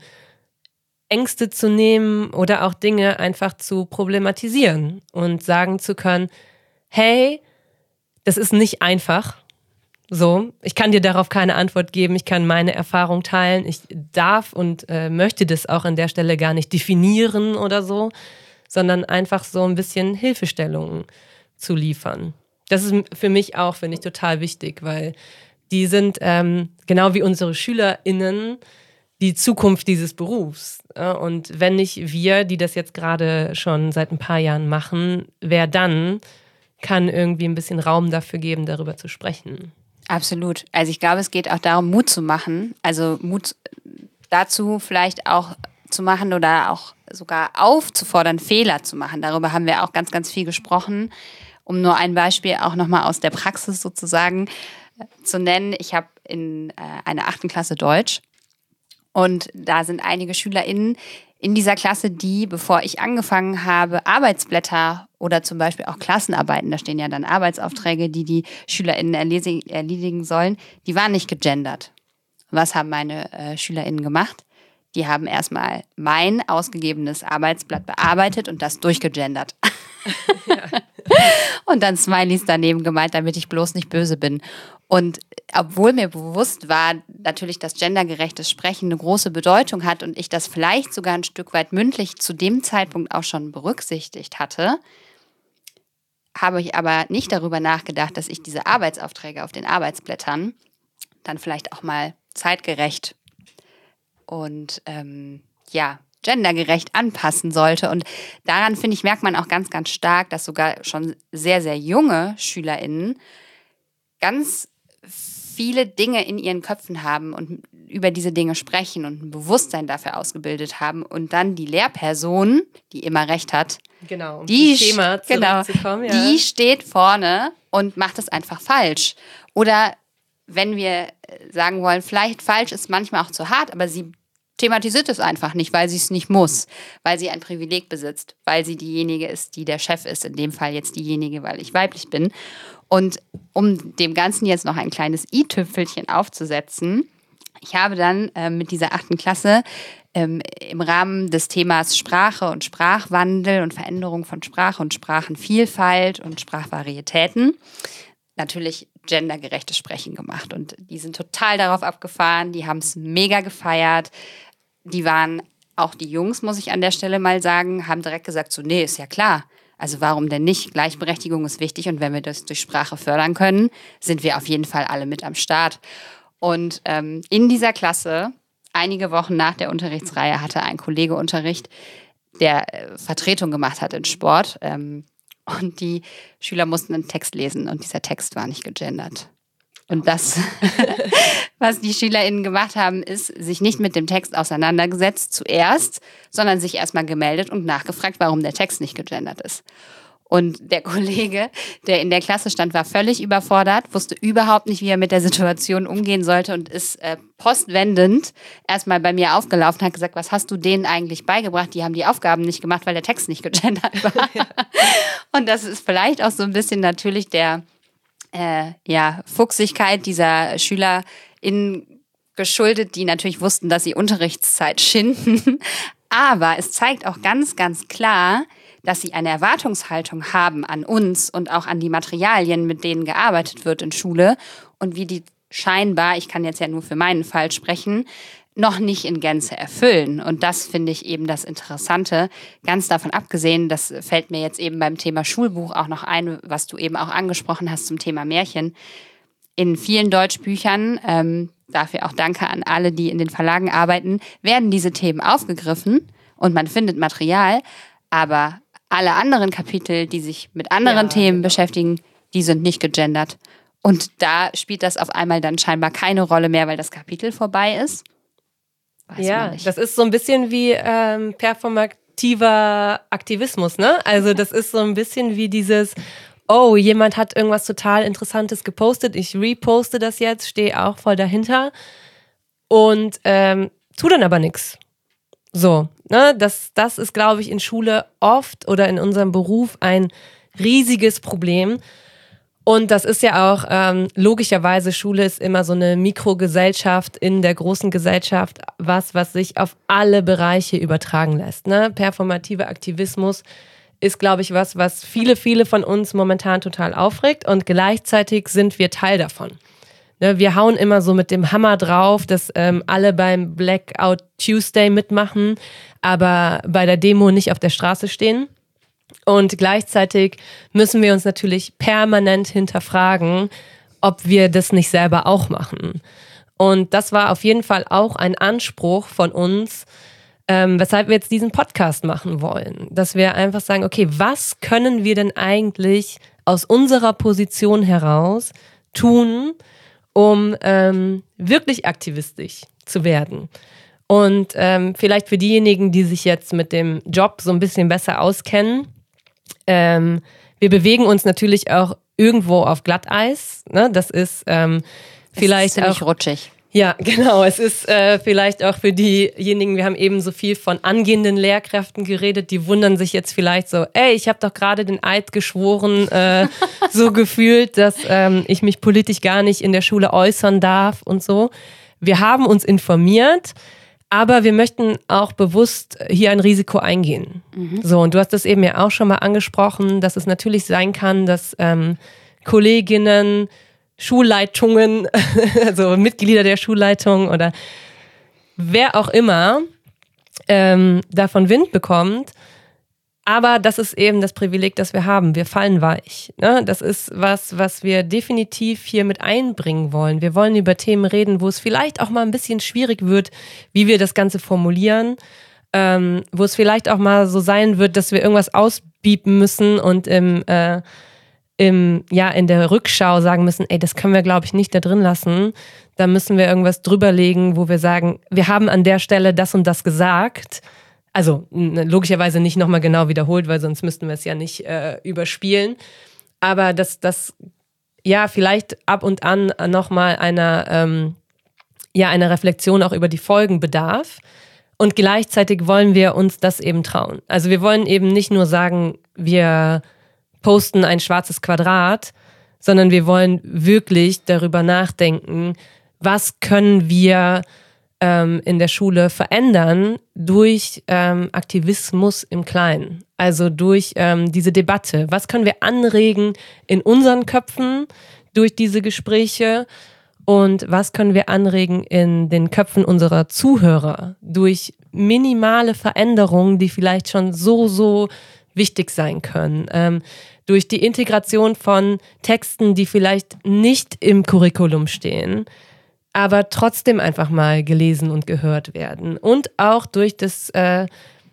Ängste zu nehmen oder auch Dinge einfach zu problematisieren und sagen zu können, hey, das ist nicht einfach. So, ich kann dir darauf keine Antwort geben, ich kann meine Erfahrung teilen, ich darf und äh, möchte das auch an der Stelle gar nicht definieren oder so, sondern einfach so ein bisschen Hilfestellungen zu liefern. Das ist für mich auch, finde ich, total wichtig, weil die sind ähm, genau wie unsere SchülerInnen die Zukunft dieses Berufs. Und wenn nicht wir, die das jetzt gerade schon seit ein paar Jahren machen, wer dann kann irgendwie ein bisschen Raum dafür geben, darüber zu sprechen.
Absolut. Also ich glaube, es geht auch darum, Mut zu machen. Also Mut dazu vielleicht auch zu machen oder auch sogar aufzufordern, Fehler zu machen. Darüber haben wir auch ganz, ganz viel gesprochen. Um nur ein Beispiel auch nochmal aus der Praxis sozusagen zu nennen. Ich habe in äh, einer achten Klasse Deutsch und da sind einige SchülerInnen in dieser Klasse, die, bevor ich angefangen habe, Arbeitsblätter oder zum Beispiel auch Klassenarbeiten, da stehen ja dann Arbeitsaufträge, die die SchülerInnen erledigen sollen, die waren nicht gegendert. Was haben meine äh, SchülerInnen gemacht? Die haben erstmal mein ausgegebenes Arbeitsblatt bearbeitet und das durchgegendert. Ja. Und dann Smileys daneben gemalt, damit ich bloß nicht böse bin. Und obwohl mir bewusst war, natürlich, dass gendergerechtes Sprechen eine große Bedeutung hat und ich das vielleicht sogar ein Stück weit mündlich zu dem Zeitpunkt auch schon berücksichtigt hatte, habe ich aber nicht darüber nachgedacht, dass ich diese Arbeitsaufträge auf den Arbeitsblättern dann vielleicht auch mal zeitgerecht und ähm, ja, gendergerecht anpassen sollte. Und daran, finde ich, merkt man auch ganz, ganz stark, dass sogar schon sehr, sehr junge SchülerInnen ganz viele Dinge in ihren Köpfen haben und über diese Dinge sprechen und ein Bewusstsein dafür ausgebildet haben und dann die Lehrperson, die immer recht hat,
genau, um
die,
das Thema zurückzukommen,
genau, ja. Die steht vorne und macht es einfach falsch. Oder wenn wir sagen wollen, vielleicht falsch ist manchmal auch zu hart, aber sie thematisiert es einfach nicht, weil sie es nicht muss, weil sie ein Privileg besitzt, weil sie diejenige ist, die der Chef ist, in dem Fall jetzt diejenige, weil ich weiblich bin. Und um dem Ganzen jetzt noch ein kleines i-Tüpfelchen aufzusetzen, ich habe dann äh, mit dieser achten Klasse ähm, im Rahmen des Themas Sprache und Sprachwandel und Veränderung von Sprache und Sprachenvielfalt und Sprachvarietäten natürlich gendergerechtes Sprechen gemacht. Und die sind total darauf abgefahren, die haben es mega gefeiert. Die waren, auch die Jungs, muss ich an der Stelle mal sagen, haben direkt gesagt, so, nee, ist ja klar. Also warum denn nicht? Gleichberechtigung ist wichtig und wenn wir das durch Sprache fördern können, sind wir auf jeden Fall alle mit am Start. Und ähm, in dieser Klasse, einige Wochen nach der Unterrichtsreihe, hatte ein Kollege Unterricht, der äh, Vertretung gemacht hat in Sport. Ähm, und die Schüler mussten einen Text lesen und dieser Text war nicht gegendert. Und das, was die SchülerInnen gemacht haben, ist, sich nicht mit dem Text auseinandergesetzt zuerst, sondern sich erstmal gemeldet und nachgefragt, warum der Text nicht gegendert ist. Und der Kollege, der in der Klasse stand, war völlig überfordert, wusste überhaupt nicht, wie er mit der Situation umgehen sollte und ist äh, postwendend erstmal bei mir aufgelaufen und hat gesagt, was hast du denen eigentlich beigebracht? Die haben die Aufgaben nicht gemacht, weil der Text nicht gegendert war. Ja. Und das ist vielleicht auch so ein bisschen natürlich der äh, ja, Fuchsigkeit dieser SchülerInnen geschuldet, die natürlich wussten, dass sie Unterrichtszeit schinden. Aber es zeigt auch ganz, ganz klar, dass sie eine Erwartungshaltung haben an uns und auch an die Materialien, mit denen gearbeitet wird in Schule und wie die scheinbar, ich kann jetzt ja nur für meinen Fall sprechen, noch nicht in Gänze erfüllen. Und das finde ich eben das Interessante. Ganz davon abgesehen, das fällt mir jetzt eben beim Thema Schulbuch auch noch ein, was du eben auch angesprochen hast zum Thema Märchen. In vielen Deutschbüchern, ähm, dafür auch danke an alle, die in den Verlagen arbeiten, werden diese Themen aufgegriffen und man findet Material, aber alle anderen Kapitel, die sich mit anderen ja, Themen genau. beschäftigen, die sind nicht gegendert. Und da spielt das auf einmal dann scheinbar keine Rolle mehr, weil das Kapitel vorbei ist. Weiß
ja, das ist so ein bisschen wie ähm, performativer Aktivismus, ne? Also das ist so ein bisschen wie dieses, oh, jemand hat irgendwas total Interessantes gepostet, ich reposte das jetzt, stehe auch voll dahinter und ähm, tu dann aber nichts. So, ne? Das, das ist, glaube ich, in Schule oft oder in unserem Beruf ein riesiges Problem. Und das ist ja auch ähm, logischerweise, Schule ist immer so eine Mikrogesellschaft in der großen Gesellschaft, was, was sich auf alle Bereiche übertragen lässt. Ne? Performativer Aktivismus ist, glaube ich, was, was viele, viele von uns momentan total aufregt und gleichzeitig sind wir Teil davon. Ne? Wir hauen immer so mit dem Hammer drauf, dass ähm, alle beim Blackout Tuesday mitmachen, aber bei der Demo nicht auf der Straße stehen. Und gleichzeitig müssen wir uns natürlich permanent hinterfragen, ob wir das nicht selber auch machen. Und das war auf jeden Fall auch ein Anspruch von uns, ähm, weshalb wir jetzt diesen Podcast machen wollen. Dass wir einfach sagen, okay, was können wir denn eigentlich aus unserer Position heraus tun, um ähm, wirklich aktivistisch zu werden? Und ähm, vielleicht für diejenigen, die sich jetzt mit dem Job so ein bisschen besser auskennen, Ähm, wir bewegen uns natürlich auch irgendwo auf Glatteis. Ne? Das ist ähm, vielleicht
es ist ziemlich
auch
rutschig.
Ja, genau. Es ist äh, vielleicht auch für diejenigen, wir haben eben so viel von angehenden Lehrkräften geredet, die wundern sich jetzt vielleicht so, ey, ich habe doch gerade den Eid geschworen, äh, so gefühlt, dass ähm, ich mich politisch gar nicht in der Schule äußern darf und so. Wir haben uns informiert, aber wir möchten auch bewusst hier ein Risiko eingehen. Mhm. So, und du hast das eben ja auch schon mal angesprochen, dass es natürlich sein kann, dass ähm, Kolleginnen, Schulleitungen, also Mitglieder der Schulleitung oder wer auch immer ähm, davon Wind bekommt. Aber das ist eben das Privileg, das wir haben. Wir fallen weich. Ne? Das ist was, was wir definitiv hier mit einbringen wollen. Wir wollen über Themen reden, wo es vielleicht auch mal ein bisschen schwierig wird, wie wir das Ganze formulieren. Ähm, wo es vielleicht auch mal so sein wird, dass wir irgendwas ausbiepen müssen und im, äh, im, ja, in der Rückschau sagen müssen, ey, das können wir, glaube ich, nicht da drin lassen. Da müssen wir irgendwas drüberlegen, wo wir sagen, wir haben an der Stelle das und das gesagt. Also logischerweise nicht nochmal genau wiederholt, weil sonst müssten wir es ja nicht äh, überspielen. Aber dass das ja vielleicht ab und an nochmal einer, ähm, ja, einer Reflexion auch über die Folgen bedarf. Und gleichzeitig wollen wir uns das eben trauen. Also wir wollen eben nicht nur sagen, wir posten ein schwarzes Quadrat, sondern wir wollen wirklich darüber nachdenken, was können wir in der Schule verändern durch ähm, Aktivismus im Kleinen. Also durch ähm, diese Debatte. Was können wir anregen in unseren Köpfen durch diese Gespräche und was können wir anregen in den Köpfen unserer Zuhörer durch minimale Veränderungen, die vielleicht schon so, so wichtig sein können. Ähm, durch die Integration von Texten, die vielleicht nicht im Curriculum stehen, aber trotzdem einfach mal gelesen und gehört werden. Und auch durch das, äh,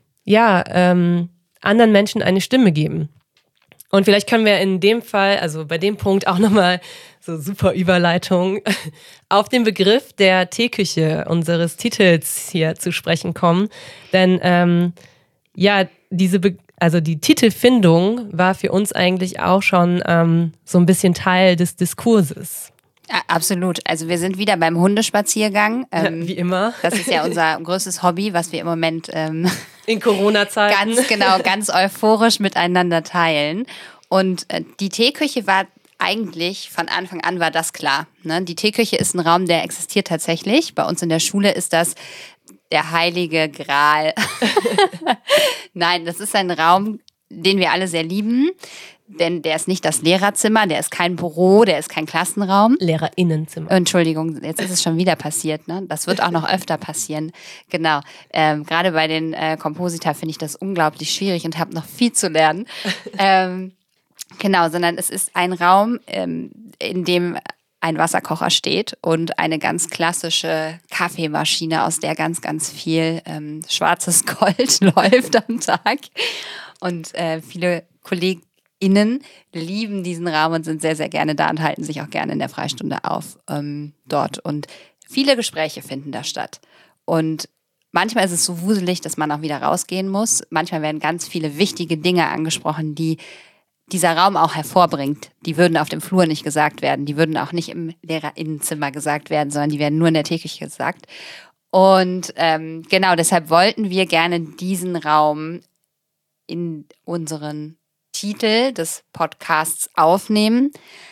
ja, ähm, anderen Menschen eine Stimme geben. Und vielleicht können wir in dem Fall, also bei dem Punkt auch nochmal so super Überleitung, auf den Begriff der Teeküche unseres Titels hier zu sprechen kommen. Denn ähm, ja, diese Be- also die Titelfindung war für uns eigentlich auch schon ähm, so ein bisschen Teil des Diskurses.
Ja, absolut. Also wir sind wieder beim Hundespaziergang. Ähm,
ja, wie immer.
Das ist ja unser größtes Hobby, was wir im Moment ähm,
in Corona-Zeiten
ganz genau, ganz euphorisch miteinander teilen. Und äh, die Teeküche war eigentlich, von Anfang an war das klar. Ne? Die Teeküche ist ein Raum, der existiert tatsächlich. Bei uns in der Schule ist das der heilige Gral. Nein, das ist ein Raum, den wir alle sehr lieben, denn der ist nicht das Lehrerzimmer, der ist kein Büro, der ist kein Klassenraum.
Lehrerinnenzimmer.
Entschuldigung, jetzt ist es schon wieder passiert, ne? Das wird auch noch öfter passieren. Genau. Ähm, gerade bei den äh, Komposita finde ich das unglaublich schwierig und habe noch viel zu lernen. ähm, genau, sondern es ist ein Raum, ähm, in dem ein Wasserkocher steht und eine ganz klassische Kaffeemaschine, aus der ganz, ganz viel ähm, schwarzes Gold läuft am Tag. Und äh, viele KollegInnen lieben diesen Raum und sind sehr, sehr gerne da und halten sich auch gerne in der Freistunde auf ähm, dort. Und viele Gespräche finden da statt. Und manchmal ist es so wuselig, dass man auch wieder rausgehen muss. Manchmal werden ganz viele wichtige Dinge angesprochen, die dieser Raum auch hervorbringt. Die würden auf dem Flur nicht gesagt werden. Die würden auch nicht im Lehrerinnenzimmer gesagt werden, sondern die werden nur in der Teeküche gesagt. Und ähm, genau, deshalb wollten wir gerne diesen Raum in unseren Titel des Podcasts aufnehmen.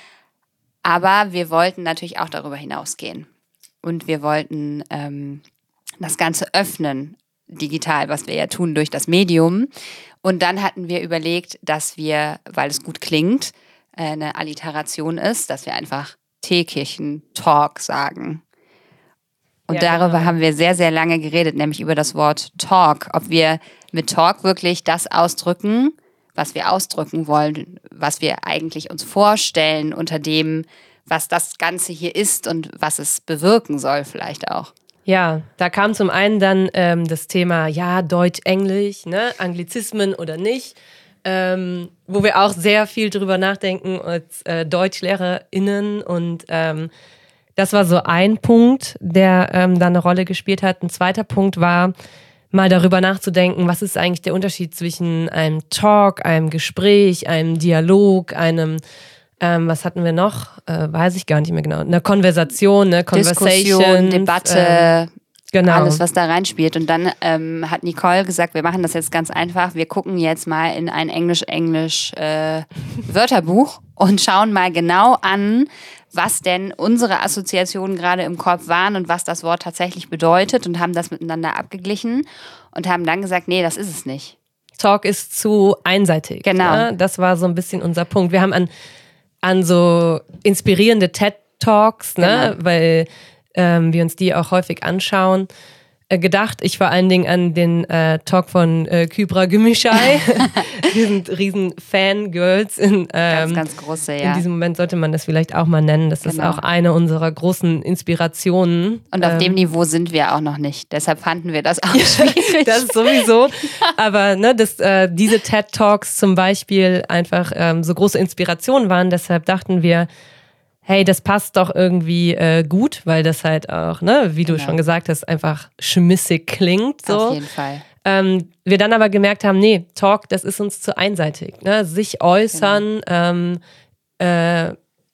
Aber wir wollten natürlich auch darüber hinausgehen. Und wir wollten ähm, das Ganze öffnen, digital, was wir ja tun durch das Medium. Und dann hatten wir überlegt, dass wir, weil es gut klingt, eine Alliteration ist, dass wir einfach Teekirchen-Talk sagen. Und ja, darüber genau. haben wir sehr, sehr lange geredet, nämlich über das Wort Talk. Ob wir mit Talk wirklich das ausdrücken, was wir ausdrücken wollen, was wir eigentlich uns vorstellen unter dem, was das Ganze hier ist und was es bewirken soll vielleicht auch.
Ja, da kam zum einen dann ähm, das Thema, ja, Deutsch, Englisch, ne, Anglizismen oder nicht, ähm, wo wir auch sehr viel drüber nachdenken als äh, DeutschlehrerInnen und ähm, das war so ein Punkt, der ähm, da eine Rolle gespielt hat. Ein zweiter Punkt war, mal darüber nachzudenken, was ist eigentlich der Unterschied zwischen einem Talk, einem Gespräch, einem Dialog, einem Ähm, was hatten wir noch? Äh, weiß ich gar nicht mehr genau. Eine Konversation, eine
Diskussion, Debatte,
ähm, genau.
Alles, was da reinspielt. Und dann ähm, hat Nicole gesagt, wir machen das jetzt ganz einfach. Wir gucken jetzt mal in ein Englisch-Englisch-Wörterbuch äh, und schauen mal genau an, was denn unsere Assoziationen gerade im Kopf waren und was das Wort tatsächlich bedeutet und haben das miteinander abgeglichen und haben dann gesagt, nee, das ist es nicht.
Talk ist zu einseitig.
Genau.
Ne? Das war so ein bisschen unser Punkt. Wir haben an an so inspirierende TED-Talks, ne, genau. weil ähm, wir uns die auch häufig anschauen, äh, gedacht. Ich vor allen Dingen an den äh, Talk von äh, Kübra Gümüşay. Wir sind riesen Fangirls. In, ähm,
ganz, ganz große, ja.
In diesem Moment sollte man das vielleicht auch mal nennen. Das genau. ist auch eine unserer großen Inspirationen.
Und auf ähm, dem Niveau sind wir auch noch nicht. Deshalb fanden wir das auch schwierig.
Das ist sowieso. Aber ne, dass äh, diese TED-Talks zum Beispiel einfach ähm, so große Inspirationen waren. Deshalb dachten wir, hey, das passt doch irgendwie äh, gut, weil das halt auch, ne, wie genau. du schon gesagt hast, einfach schmissig klingt. So.
Auf jeden Fall.
Ähm, wir dann aber gemerkt haben, nee, Talk, das ist uns zu einseitig. Ne? Sich äußern, genau. ähm, äh,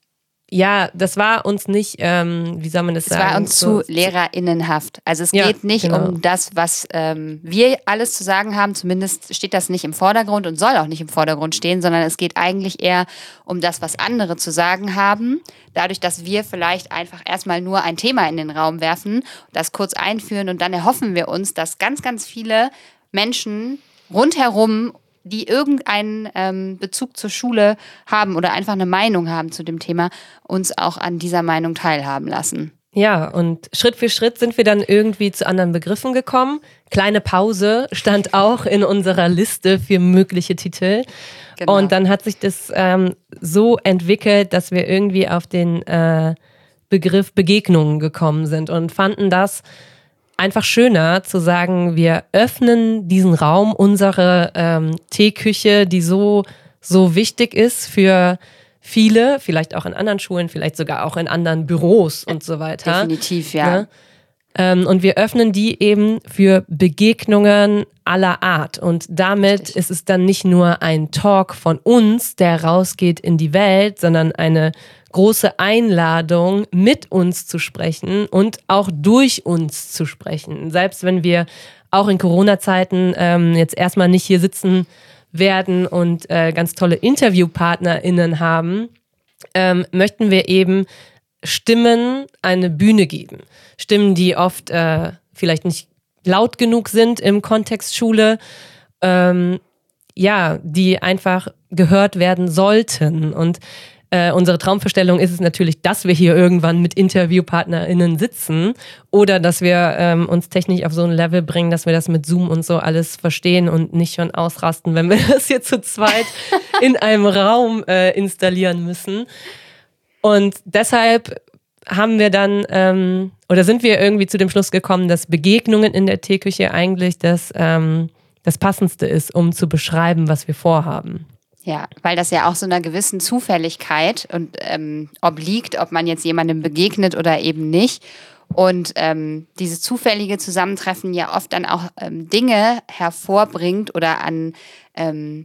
ja, das war uns nicht, ähm, wie soll man das
es
sagen?
Es war uns
so,
zu lehrerinnenhaft. Also es
ja,
geht nicht
genau.
um das, was ähm, wir alles zu sagen haben. Zumindest steht das nicht im Vordergrund und soll auch nicht im Vordergrund stehen, sondern es geht eigentlich eher um das, was andere zu sagen haben. Dadurch, dass wir vielleicht einfach erstmal nur ein Thema in den Raum werfen, das kurz einführen und dann erhoffen wir uns, dass ganz, ganz viele Menschen rundherum, die irgendeinen ähm, Bezug zur Schule haben oder einfach eine Meinung haben zu dem Thema, uns auch an dieser Meinung teilhaben lassen.
Ja, und Schritt für Schritt sind wir dann irgendwie zu anderen Begriffen gekommen. Kleine Pause stand auch in unserer Liste für mögliche Titel. Genau. Und dann hat sich das ähm, so entwickelt, dass wir irgendwie auf den äh, Begriff Begegnungen gekommen sind und fanden das einfach schöner zu sagen, wir öffnen diesen Raum, unsere ähm, Teeküche, die so, so wichtig ist für viele, vielleicht auch in anderen Schulen, vielleicht sogar auch in anderen Büros und so weiter.
Definitiv, ja.
ja? Ähm, und wir öffnen die eben für Begegnungen aller Art. Und damit Richtig. Ist es dann nicht nur ein Talk von uns, der rausgeht in die Welt, sondern eine große Einladung, mit uns zu sprechen und auch durch uns zu sprechen. Selbst wenn wir auch in Corona-Zeiten ähm, jetzt erstmal nicht hier sitzen werden und äh, ganz tolle InterviewpartnerInnen haben, ähm, möchten wir eben Stimmen eine Bühne geben. Stimmen, die oft äh, vielleicht nicht laut genug sind im Kontext Schule, ähm, ja, die einfach gehört werden sollten. Und äh, unsere Traumvorstellung ist es natürlich, dass wir hier irgendwann mit InterviewpartnerInnen sitzen oder dass wir ähm, uns technisch auf so ein Level bringen, dass wir das mit Zoom und so alles verstehen und nicht schon ausrasten, wenn wir das hier zu zweit in einem Raum äh, installieren müssen. Und deshalb haben wir dann, ähm, oder sind wir irgendwie zu dem Schluss gekommen, dass Begegnungen in der Teeküche eigentlich das, ähm, das Passendste ist, um zu beschreiben, was wir vorhaben.
Ja, weil das ja auch so einer gewissen Zufälligkeit und ähm, obliegt, ob man jetzt jemandem begegnet oder eben nicht. Und ähm, dieses zufällige Zusammentreffen ja oft dann auch ähm, Dinge hervorbringt oder an, ähm,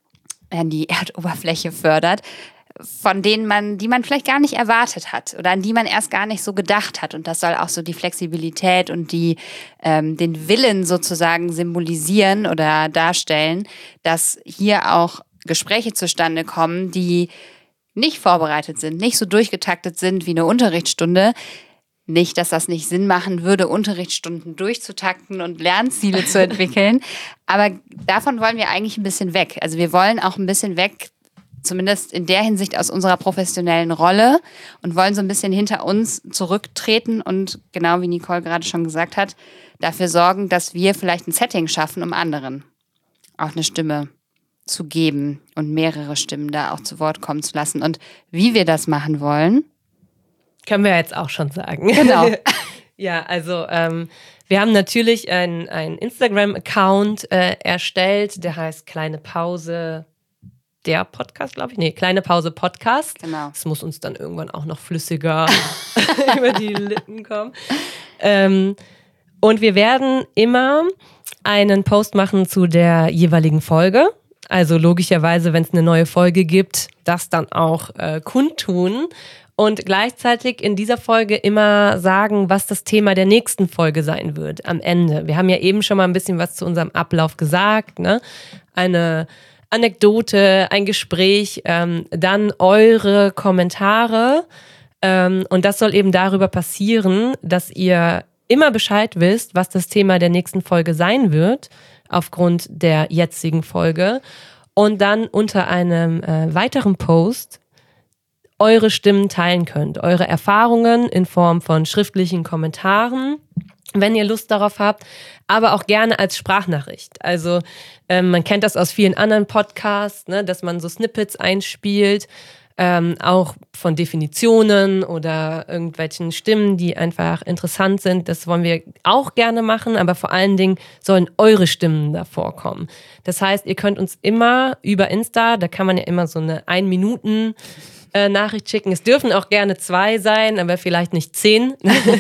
an die Erdoberfläche fördert, von denen man, die man vielleicht gar nicht erwartet hat oder an die man erst gar nicht so gedacht hat. Und das soll auch so die Flexibilität und die, ähm, den Willen sozusagen symbolisieren oder darstellen, dass hier auch Gespräche zustande kommen, die nicht vorbereitet sind, nicht so durchgetaktet sind wie eine Unterrichtsstunde. Nicht, dass das nicht Sinn machen würde, Unterrichtsstunden durchzutakten und Lernziele zu entwickeln. Aber davon wollen wir eigentlich ein bisschen weg. Also wir wollen auch ein bisschen weg, zumindest in der Hinsicht aus unserer professionellen Rolle und wollen so ein bisschen hinter uns zurücktreten und genau wie Nicole gerade schon gesagt hat, dafür sorgen, dass wir vielleicht ein Setting schaffen, um anderen auch eine Stimme zu geben und mehrere Stimmen da auch zu Wort kommen zu lassen. Und wie wir das machen wollen,
können wir jetzt auch schon sagen.
Genau.
Ja, also ähm, wir haben natürlich einen, einen Instagram-Account äh, erstellt, der heißt Kleine Pause, der Podcast, glaube ich. Nee, Kleine Pause Podcast.
Genau.
Das muss uns dann irgendwann auch noch flüssiger über die Lippen kommen. Ähm, und wir werden immer einen Post machen zu der jeweiligen Folge. Also logischerweise, wenn es eine neue Folge gibt, das dann auch äh, kundtun und gleichzeitig in dieser Folge immer sagen, was das Thema der nächsten Folge sein wird am Ende. Wir haben ja eben schon mal ein bisschen was zu unserem Ablauf gesagt, ne? Eine Anekdote, ein Gespräch, ähm, dann eure Kommentare ähm, und das soll eben darüber passieren, dass ihr immer Bescheid wisst, was das Thema der nächsten Folge sein wird, aufgrund der jetzigen Folge und dann unter einem äh, weiteren Post eure Stimmen teilen könnt, eure Erfahrungen in Form von schriftlichen Kommentaren, wenn ihr Lust darauf habt, aber auch gerne als Sprachnachricht. Also ähm, man kennt das aus vielen anderen Podcasts, ne, dass man so Snippets einspielt, ähm, auch von Definitionen oder irgendwelchen Stimmen, die einfach interessant sind. Das wollen wir auch gerne machen, aber vor allen Dingen sollen eure Stimmen da vorkommen. Das heißt, ihr könnt uns immer über Insta, da kann man ja immer so eine ein Minuten äh, Nachricht schicken. Es dürfen auch gerne zwei sein, aber vielleicht nicht zehn.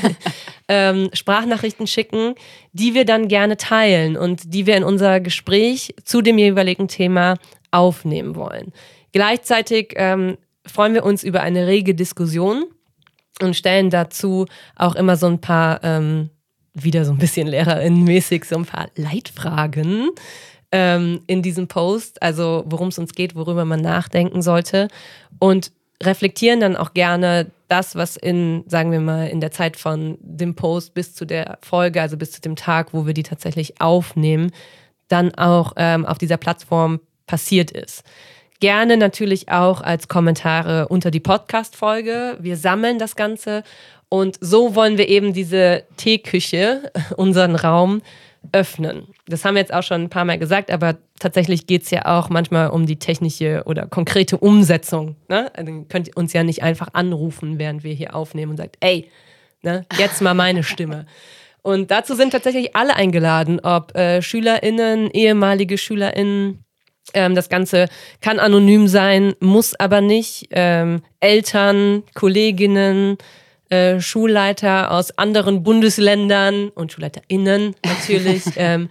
ähm, Sprachnachrichten schicken, die wir dann gerne teilen und die wir in unser Gespräch zu dem jeweiligen Thema aufnehmen wollen. Gleichzeitig ähm, freuen wir uns über eine rege Diskussion und stellen dazu auch immer so ein paar, ähm, wieder so ein bisschen lehrerinnenmäßig, so ein paar Leitfragen ähm, in diesem Post, also worum es uns geht, worüber man nachdenken sollte und reflektieren dann auch gerne das, was in, sagen wir mal, in der Zeit von dem Post bis zu der Folge, also bis zu dem Tag, wo wir die tatsächlich aufnehmen, dann auch ähm, auf dieser Plattform passiert ist. Gerne natürlich auch als Kommentare unter die Podcast-Folge. Wir sammeln das Ganze und so wollen wir eben diese Teeküche, unseren Raum, öffnen. Das haben wir jetzt auch schon ein paar Mal gesagt, aber tatsächlich geht es ja auch manchmal um die technische oder konkrete Umsetzung. Ne? Also ihr könnt uns ja nicht einfach anrufen, während wir hier aufnehmen und sagt, ey, ne, jetzt mal meine Stimme. Und dazu sind tatsächlich alle eingeladen, ob äh, SchülerInnen, ehemalige SchülerInnen. Ähm, das Ganze kann anonym sein, muss aber nicht. Ähm, Eltern, Kolleginnen, äh, Schulleiter aus anderen Bundesländern und SchulleiterInnen natürlich. ähm,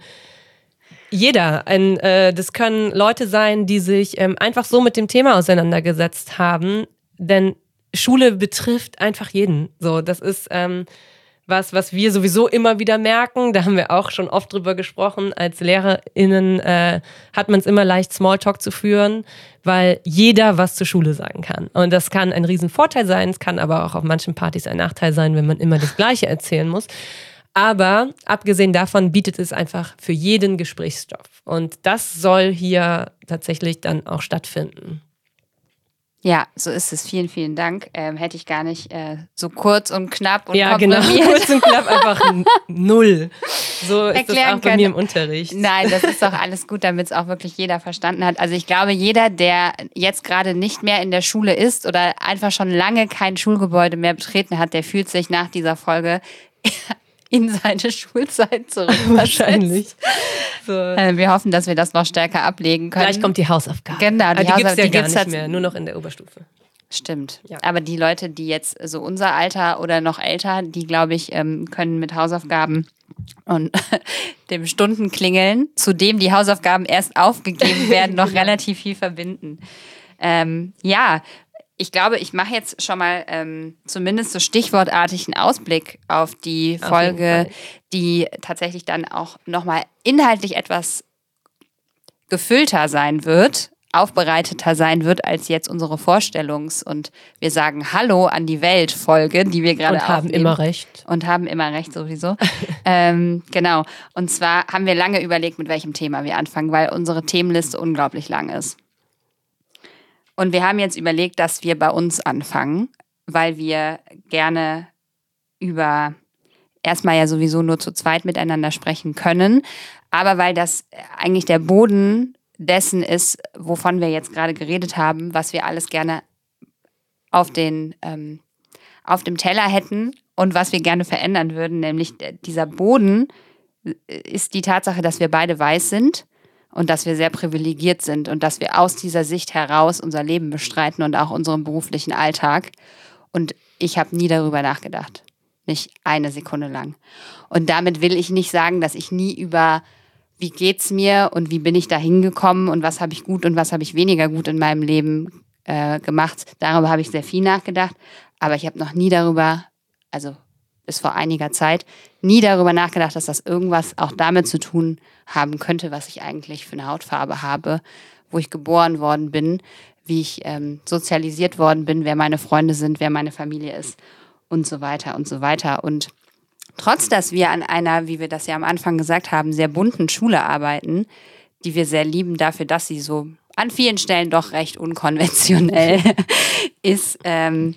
jeder. Ein, äh, das können Leute sein, die sich ähm, einfach so mit dem Thema auseinandergesetzt haben. Denn Schule betrifft einfach jeden. So, das ist ähm, was, was wir sowieso immer wieder merken. Da haben wir auch schon oft drüber gesprochen. Als LehrerInnen äh, hat man es immer leicht, Smalltalk zu führen, weil jeder was zur Schule sagen kann. Und das kann ein Riesenvorteil sein. Es kann aber auch auf manchen Partys ein Nachteil sein, wenn man immer das Gleiche erzählen muss. Aber abgesehen davon bietet es einfach für jeden Gesprächsstoff. Und das soll hier tatsächlich dann auch stattfinden.
Ja, so ist es. Vielen, vielen Dank. Ähm, hätte ich gar nicht äh, so kurz und knapp und
ja,
komprimiert.
Ja, genau. Kurz und knapp einfach n- null. So ist das auch bei
können.
mir im Unterricht.
Nein, das ist doch alles gut, damit es auch wirklich jeder verstanden hat. Also ich glaube, jeder, der jetzt gerade nicht mehr in der Schule ist oder einfach schon lange kein Schulgebäude mehr betreten hat, der fühlt sich nach dieser Folge in seine Schulzeit zurück.
Wahrscheinlich.
So. Wir hoffen, dass wir das noch stärker ablegen können.
Gleich kommt die Hausaufgabe.
Genau, die,
die gibt es ja
die
gar
gibt's
nicht mehr, nur noch in der Oberstufe.
Stimmt.
Ja.
Aber die Leute, die jetzt so unser Alter oder noch älter, die, glaube ich, können mit Hausaufgaben und dem Stundenklingeln, zu dem die Hausaufgaben erst aufgegeben werden, noch relativ viel verbinden. Ähm, ja, ich glaube, ich mache jetzt schon mal ähm, zumindest so stichwortartig einen Ausblick auf die
auf
Folge, die tatsächlich dann auch nochmal inhaltlich etwas gefüllter sein wird, aufbereiteter sein wird als jetzt unsere Vorstellungs- und wir sagen Hallo an die Welt-Folge, die wir gerade aufnehmen.
Und haben immer recht.
Und haben immer recht sowieso. ähm, genau. Und zwar haben wir lange überlegt, mit welchem Thema wir anfangen, weil unsere Themenliste unglaublich lang ist. Und wir haben jetzt überlegt, dass wir bei uns anfangen, weil wir gerne über erstmal ja sowieso nur zu zweit miteinander sprechen können, aber weil das eigentlich der Boden dessen ist, wovon wir jetzt gerade geredet haben, was wir alles gerne auf, den, ähm, auf dem Teller hätten und was wir gerne verändern würden, nämlich dieser Boden ist die Tatsache, dass wir beide weiß sind und dass wir sehr privilegiert sind und dass wir aus dieser Sicht heraus unser Leben bestreiten und auch unseren beruflichen Alltag. Und ich habe nie darüber nachgedacht. Nicht eine Sekunde lang. Und damit will ich nicht sagen, dass ich nie über wie geht's mir und wie bin ich da hingekommen und was habe ich gut und was habe ich weniger gut in meinem Leben äh, gemacht. Darüber habe ich sehr viel nachgedacht, aber ich habe noch nie darüber, also bis vor einiger Zeit, nie darüber nachgedacht, dass das irgendwas auch damit zu tun haben könnte, was ich eigentlich für eine Hautfarbe habe, wo ich geboren worden bin, wie ich ähm, sozialisiert worden bin, wer meine Freunde sind, wer meine Familie ist und so weiter und so weiter. Und trotz, dass wir an einer, wie wir das ja am Anfang gesagt haben, sehr bunten Schule arbeiten, die wir sehr lieben dafür, dass sie so an vielen Stellen doch recht unkonventionell ist, ähm,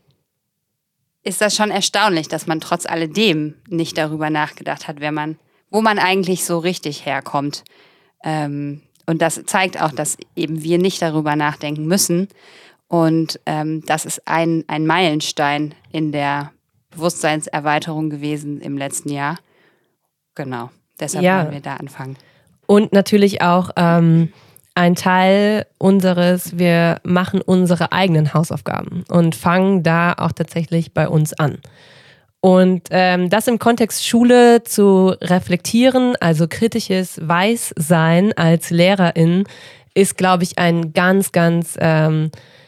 ist das schon erstaunlich, dass man trotz alledem nicht darüber nachgedacht hat, wer man, wo man eigentlich so richtig herkommt. Ähm, und das zeigt auch, dass eben wir nicht darüber nachdenken müssen. Und ähm, das ist ein, ein Meilenstein in der Bewusstseinserweiterung gewesen im letzten Jahr. Genau, deshalb
ja.
wollen wir da anfangen.
Und natürlich auch ähm, ein Teil unseres, wir machen unsere eigenen Hausaufgaben und fangen da auch tatsächlich bei uns an. Und ähm, das im Kontext Schule zu reflektieren, also kritisches Weißsein als Lehrerin, ist, glaube ich, ein ganz, ganz ähm,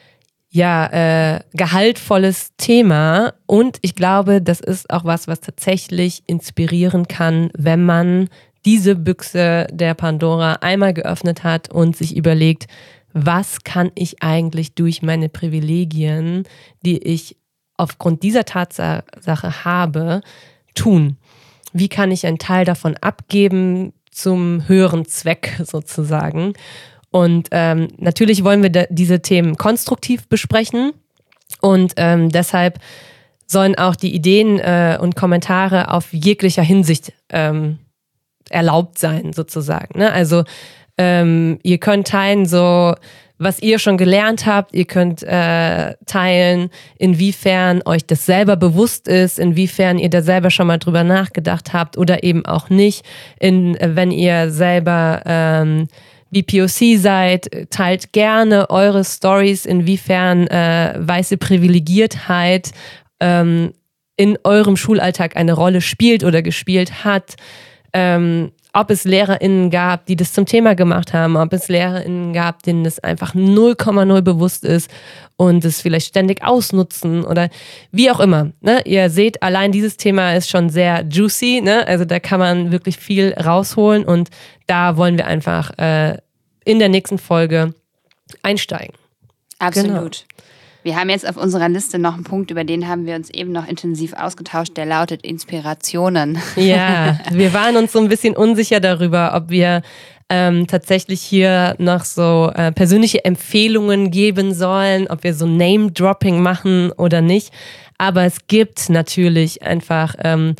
ja, äh, gehaltvolles Thema. Und ich glaube, das ist auch was, was tatsächlich inspirieren kann, wenn man diese Büchse der Pandora einmal geöffnet hat und sich überlegt, was kann ich eigentlich durch meine Privilegien, die ich aufgrund dieser Tatsache habe, tun? Wie kann ich einen Teil davon abgeben zum höheren Zweck sozusagen? Und ähm, natürlich wollen wir da diese Themen konstruktiv besprechen und ähm, deshalb sollen auch die Ideen äh, und Kommentare auf jeglicher Hinsicht ähm, erlaubt sein sozusagen. Ne? Also ähm, ihr könnt teilen, so was ihr schon gelernt habt, ihr könnt äh, teilen, inwiefern euch das selber bewusst ist, inwiefern ihr da selber schon mal drüber nachgedacht habt oder eben auch nicht, in, wenn ihr selber ähm, B P O C seid, teilt gerne eure Stories, inwiefern äh, weiße Privilegiertheit ähm, in eurem Schulalltag eine Rolle spielt oder gespielt hat. Ähm, ob es LehrerInnen gab, die das zum Thema gemacht haben, ob es LehrerInnen gab, denen das einfach null Komma null bewusst ist und es vielleicht ständig ausnutzen oder wie auch immer. Ne? Ihr seht, allein dieses Thema ist schon sehr juicy, ne? Also da kann man wirklich viel rausholen und da wollen wir einfach äh, in der nächsten Folge einsteigen.
Absolut. Wir haben jetzt auf unserer Liste noch einen Punkt, über den haben wir uns eben noch intensiv ausgetauscht, der lautet Inspirationen.
Ja, wir waren uns so ein bisschen unsicher darüber, ob wir ähm, tatsächlich hier noch so äh, persönliche Empfehlungen geben sollen, ob wir so Name-Dropping machen oder nicht. Aber es gibt natürlich einfach ähm,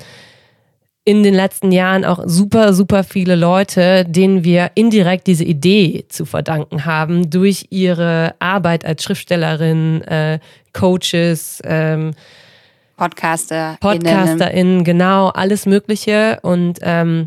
in den letzten Jahren auch super, super viele Leute, denen wir indirekt diese Idee zu verdanken haben, durch ihre Arbeit als Schriftstellerin, äh, Coaches, ähm,
Podcaster,
PodcasterInnen, genau, alles Mögliche. Und ähm,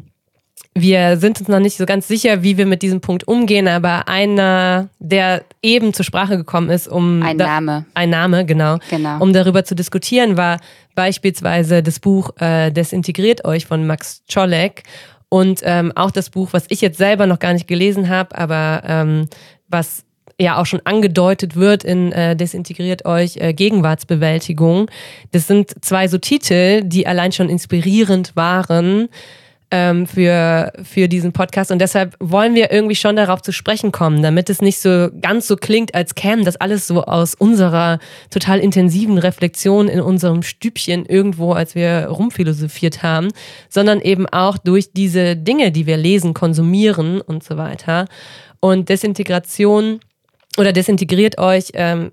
wir sind uns noch nicht so ganz sicher, wie wir mit diesem Punkt umgehen, aber einer, der eben zur Sprache gekommen ist, um
Ein
da,
Name.
Ein Name, genau,
Genau.
um darüber zu diskutieren, war beispielsweise das Buch äh, Desintegriert euch von Max Czolek und ähm, auch das Buch, was ich jetzt selber noch gar nicht gelesen habe, aber ähm, was ja auch schon angedeutet wird in äh, Desintegriert euch, äh, Gegenwartsbewältigung. Das sind zwei so Titel, die allein schon inspirierend waren ähm, für, für diesen Podcast. Und deshalb wollen wir irgendwie schon darauf zu sprechen kommen, damit es nicht so ganz so klingt, als käme das alles so aus unserer total intensiven Reflexion in unserem Stübchen irgendwo, als wir rumphilosophiert haben, sondern eben auch durch diese Dinge, die wir lesen, konsumieren und so weiter. Und Desintegration oder Desintegriert euch ähm,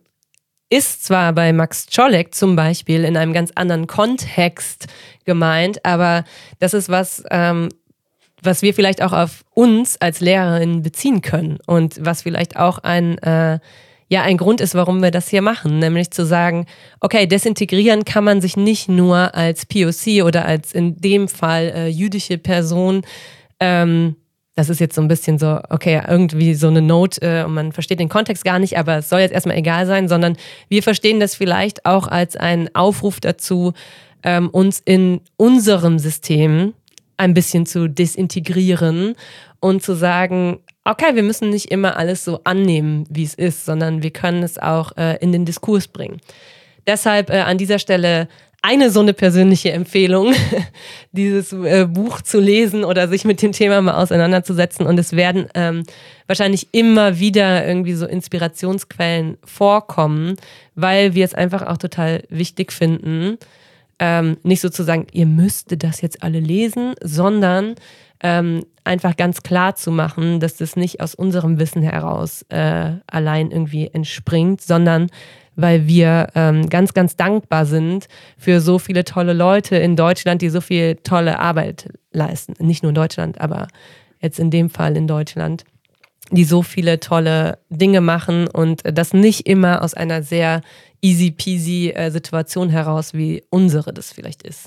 ist zwar bei Max Czolek zum Beispiel in einem ganz anderen Kontext gemeint, aber das ist was, ähm, was wir vielleicht auch auf uns als Lehrerin beziehen können und was vielleicht auch ein, äh, ja, ein Grund ist, warum wir das hier machen, nämlich zu sagen, okay, desintegrieren kann man sich nicht nur als P O C oder als in dem Fall äh, jüdische Person ähm, das ist jetzt so ein bisschen so, okay, irgendwie so eine Note äh, und man versteht den Kontext gar nicht, aber es soll jetzt erstmal egal sein, sondern wir verstehen das vielleicht auch als einen Aufruf dazu, ähm, uns in unserem System ein bisschen zu desintegrieren und zu sagen, okay, wir müssen nicht immer alles so annehmen, wie es ist, sondern wir können es auch äh, in den Diskurs bringen. Deshalb äh, an dieser Stelle eine so eine persönliche Empfehlung, dieses äh, Buch zu lesen oder sich mit dem Thema mal auseinanderzusetzen. Und es werden ähm, wahrscheinlich immer wieder irgendwie so Inspirationsquellen vorkommen, weil wir es einfach auch total wichtig finden, ähm, nicht sozusagen, ihr müsstet das jetzt alle lesen, sondern ähm, einfach ganz klar zu machen, dass das nicht aus unserem Wissen heraus äh, allein irgendwie entspringt, sondern weil wir ähm, ganz, ganz dankbar sind für so viele tolle Leute in Deutschland, die so viel tolle Arbeit leisten. Nicht nur in Deutschland, aber jetzt in dem Fall in Deutschland, die so viele tolle Dinge machen und das nicht immer aus einer sehr easy peasy äh, Situation heraus, wie unsere das vielleicht ist.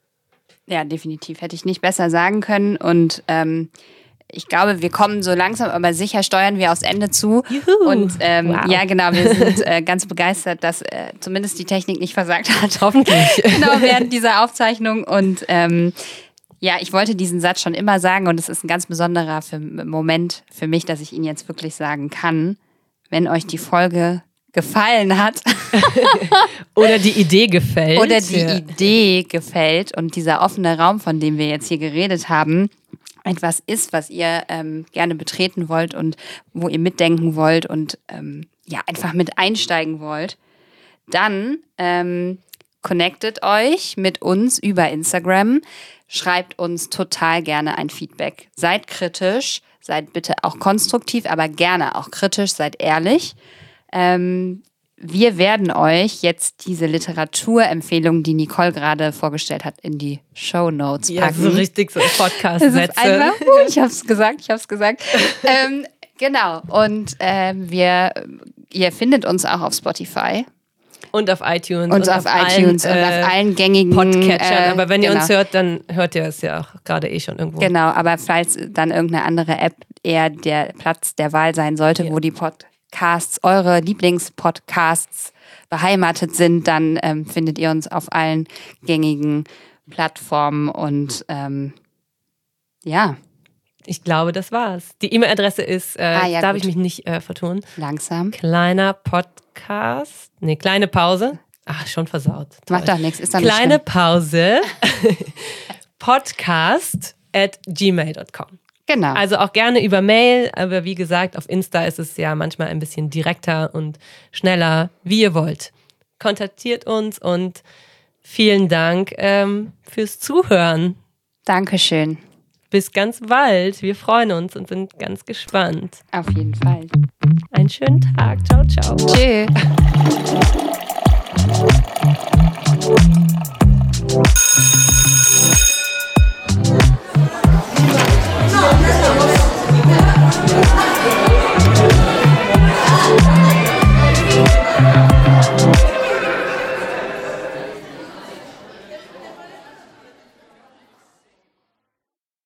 Ja, definitiv. Hätte ich nicht besser sagen können und ähm, ich glaube, wir kommen so langsam, aber sicher steuern wir aufs Ende zu.
Juhu.
Und ähm,
Wow.
ja, genau, wir sind äh, ganz begeistert, dass äh, zumindest die Technik nicht versagt hat.
Hoffentlich.
Genau, während dieser Aufzeichnung. Und ähm, ja, ich wollte diesen Satz schon immer sagen und es ist ein ganz besonderer für, Moment für mich, dass ich ihn jetzt wirklich sagen kann. Wenn euch die Folge gefallen hat
oder die Idee gefällt.
Oder die
ja.
Idee gefällt und dieser offene Raum, von dem wir jetzt hier geredet haben, etwas ist, was ihr ähm, gerne betreten wollt und wo ihr mitdenken wollt und ähm, ja einfach mit einsteigen wollt, dann ähm, connectet euch mit uns über Instagram, schreibt uns total gerne ein Feedback. Seid kritisch, seid bitte auch konstruktiv, aber gerne auch kritisch, seid ehrlich. Ähm, Wir werden euch jetzt diese Literaturempfehlung, die Nicole gerade vorgestellt hat, in die Shownotes packen.
Ja, so richtig so Podcast-Sätze.
Das ist einfach, uh, ich hab's gesagt, ich hab's gesagt. ähm, genau, und ähm, wir, ihr findet uns auch auf Spotify.
Und auf iTunes.
Und, und auf, auf iTunes allen, und äh, auf allen gängigen
Podcatchern.
Äh,
aber wenn ihr
genau.
uns hört, dann hört ihr es ja auch gerade eh schon irgendwo.
Genau, aber falls dann irgendeine andere App eher der Platz der Wahl sein sollte, ja. wo die Podcasts Podcasts, eure Lieblingspodcasts beheimatet sind, dann ähm, findet ihr uns auf allen gängigen Plattformen und ähm, ja.
Ich glaube, das war's. Die E-Mail-Adresse ist, äh, ah, ja, darf gut. ich mich nicht äh, vertun.
Langsam.
Kleiner Podcast, nee, kleine Pause. Ach, schon versaut. Toll.
Macht doch nichts, ist dann
Kleine
nicht
Pause, Podcast at gmail dot com.
Genau.
Also auch gerne über Mail, aber wie gesagt, auf Insta ist es ja manchmal ein bisschen direkter und schneller, wie ihr wollt. Kontaktiert uns und vielen Dank ähm, fürs Zuhören.
Dankeschön.
Bis ganz bald. Wir freuen uns und sind ganz gespannt.
Auf jeden Fall.
Einen schönen Tag. Ciao, ciao.
Tschüss.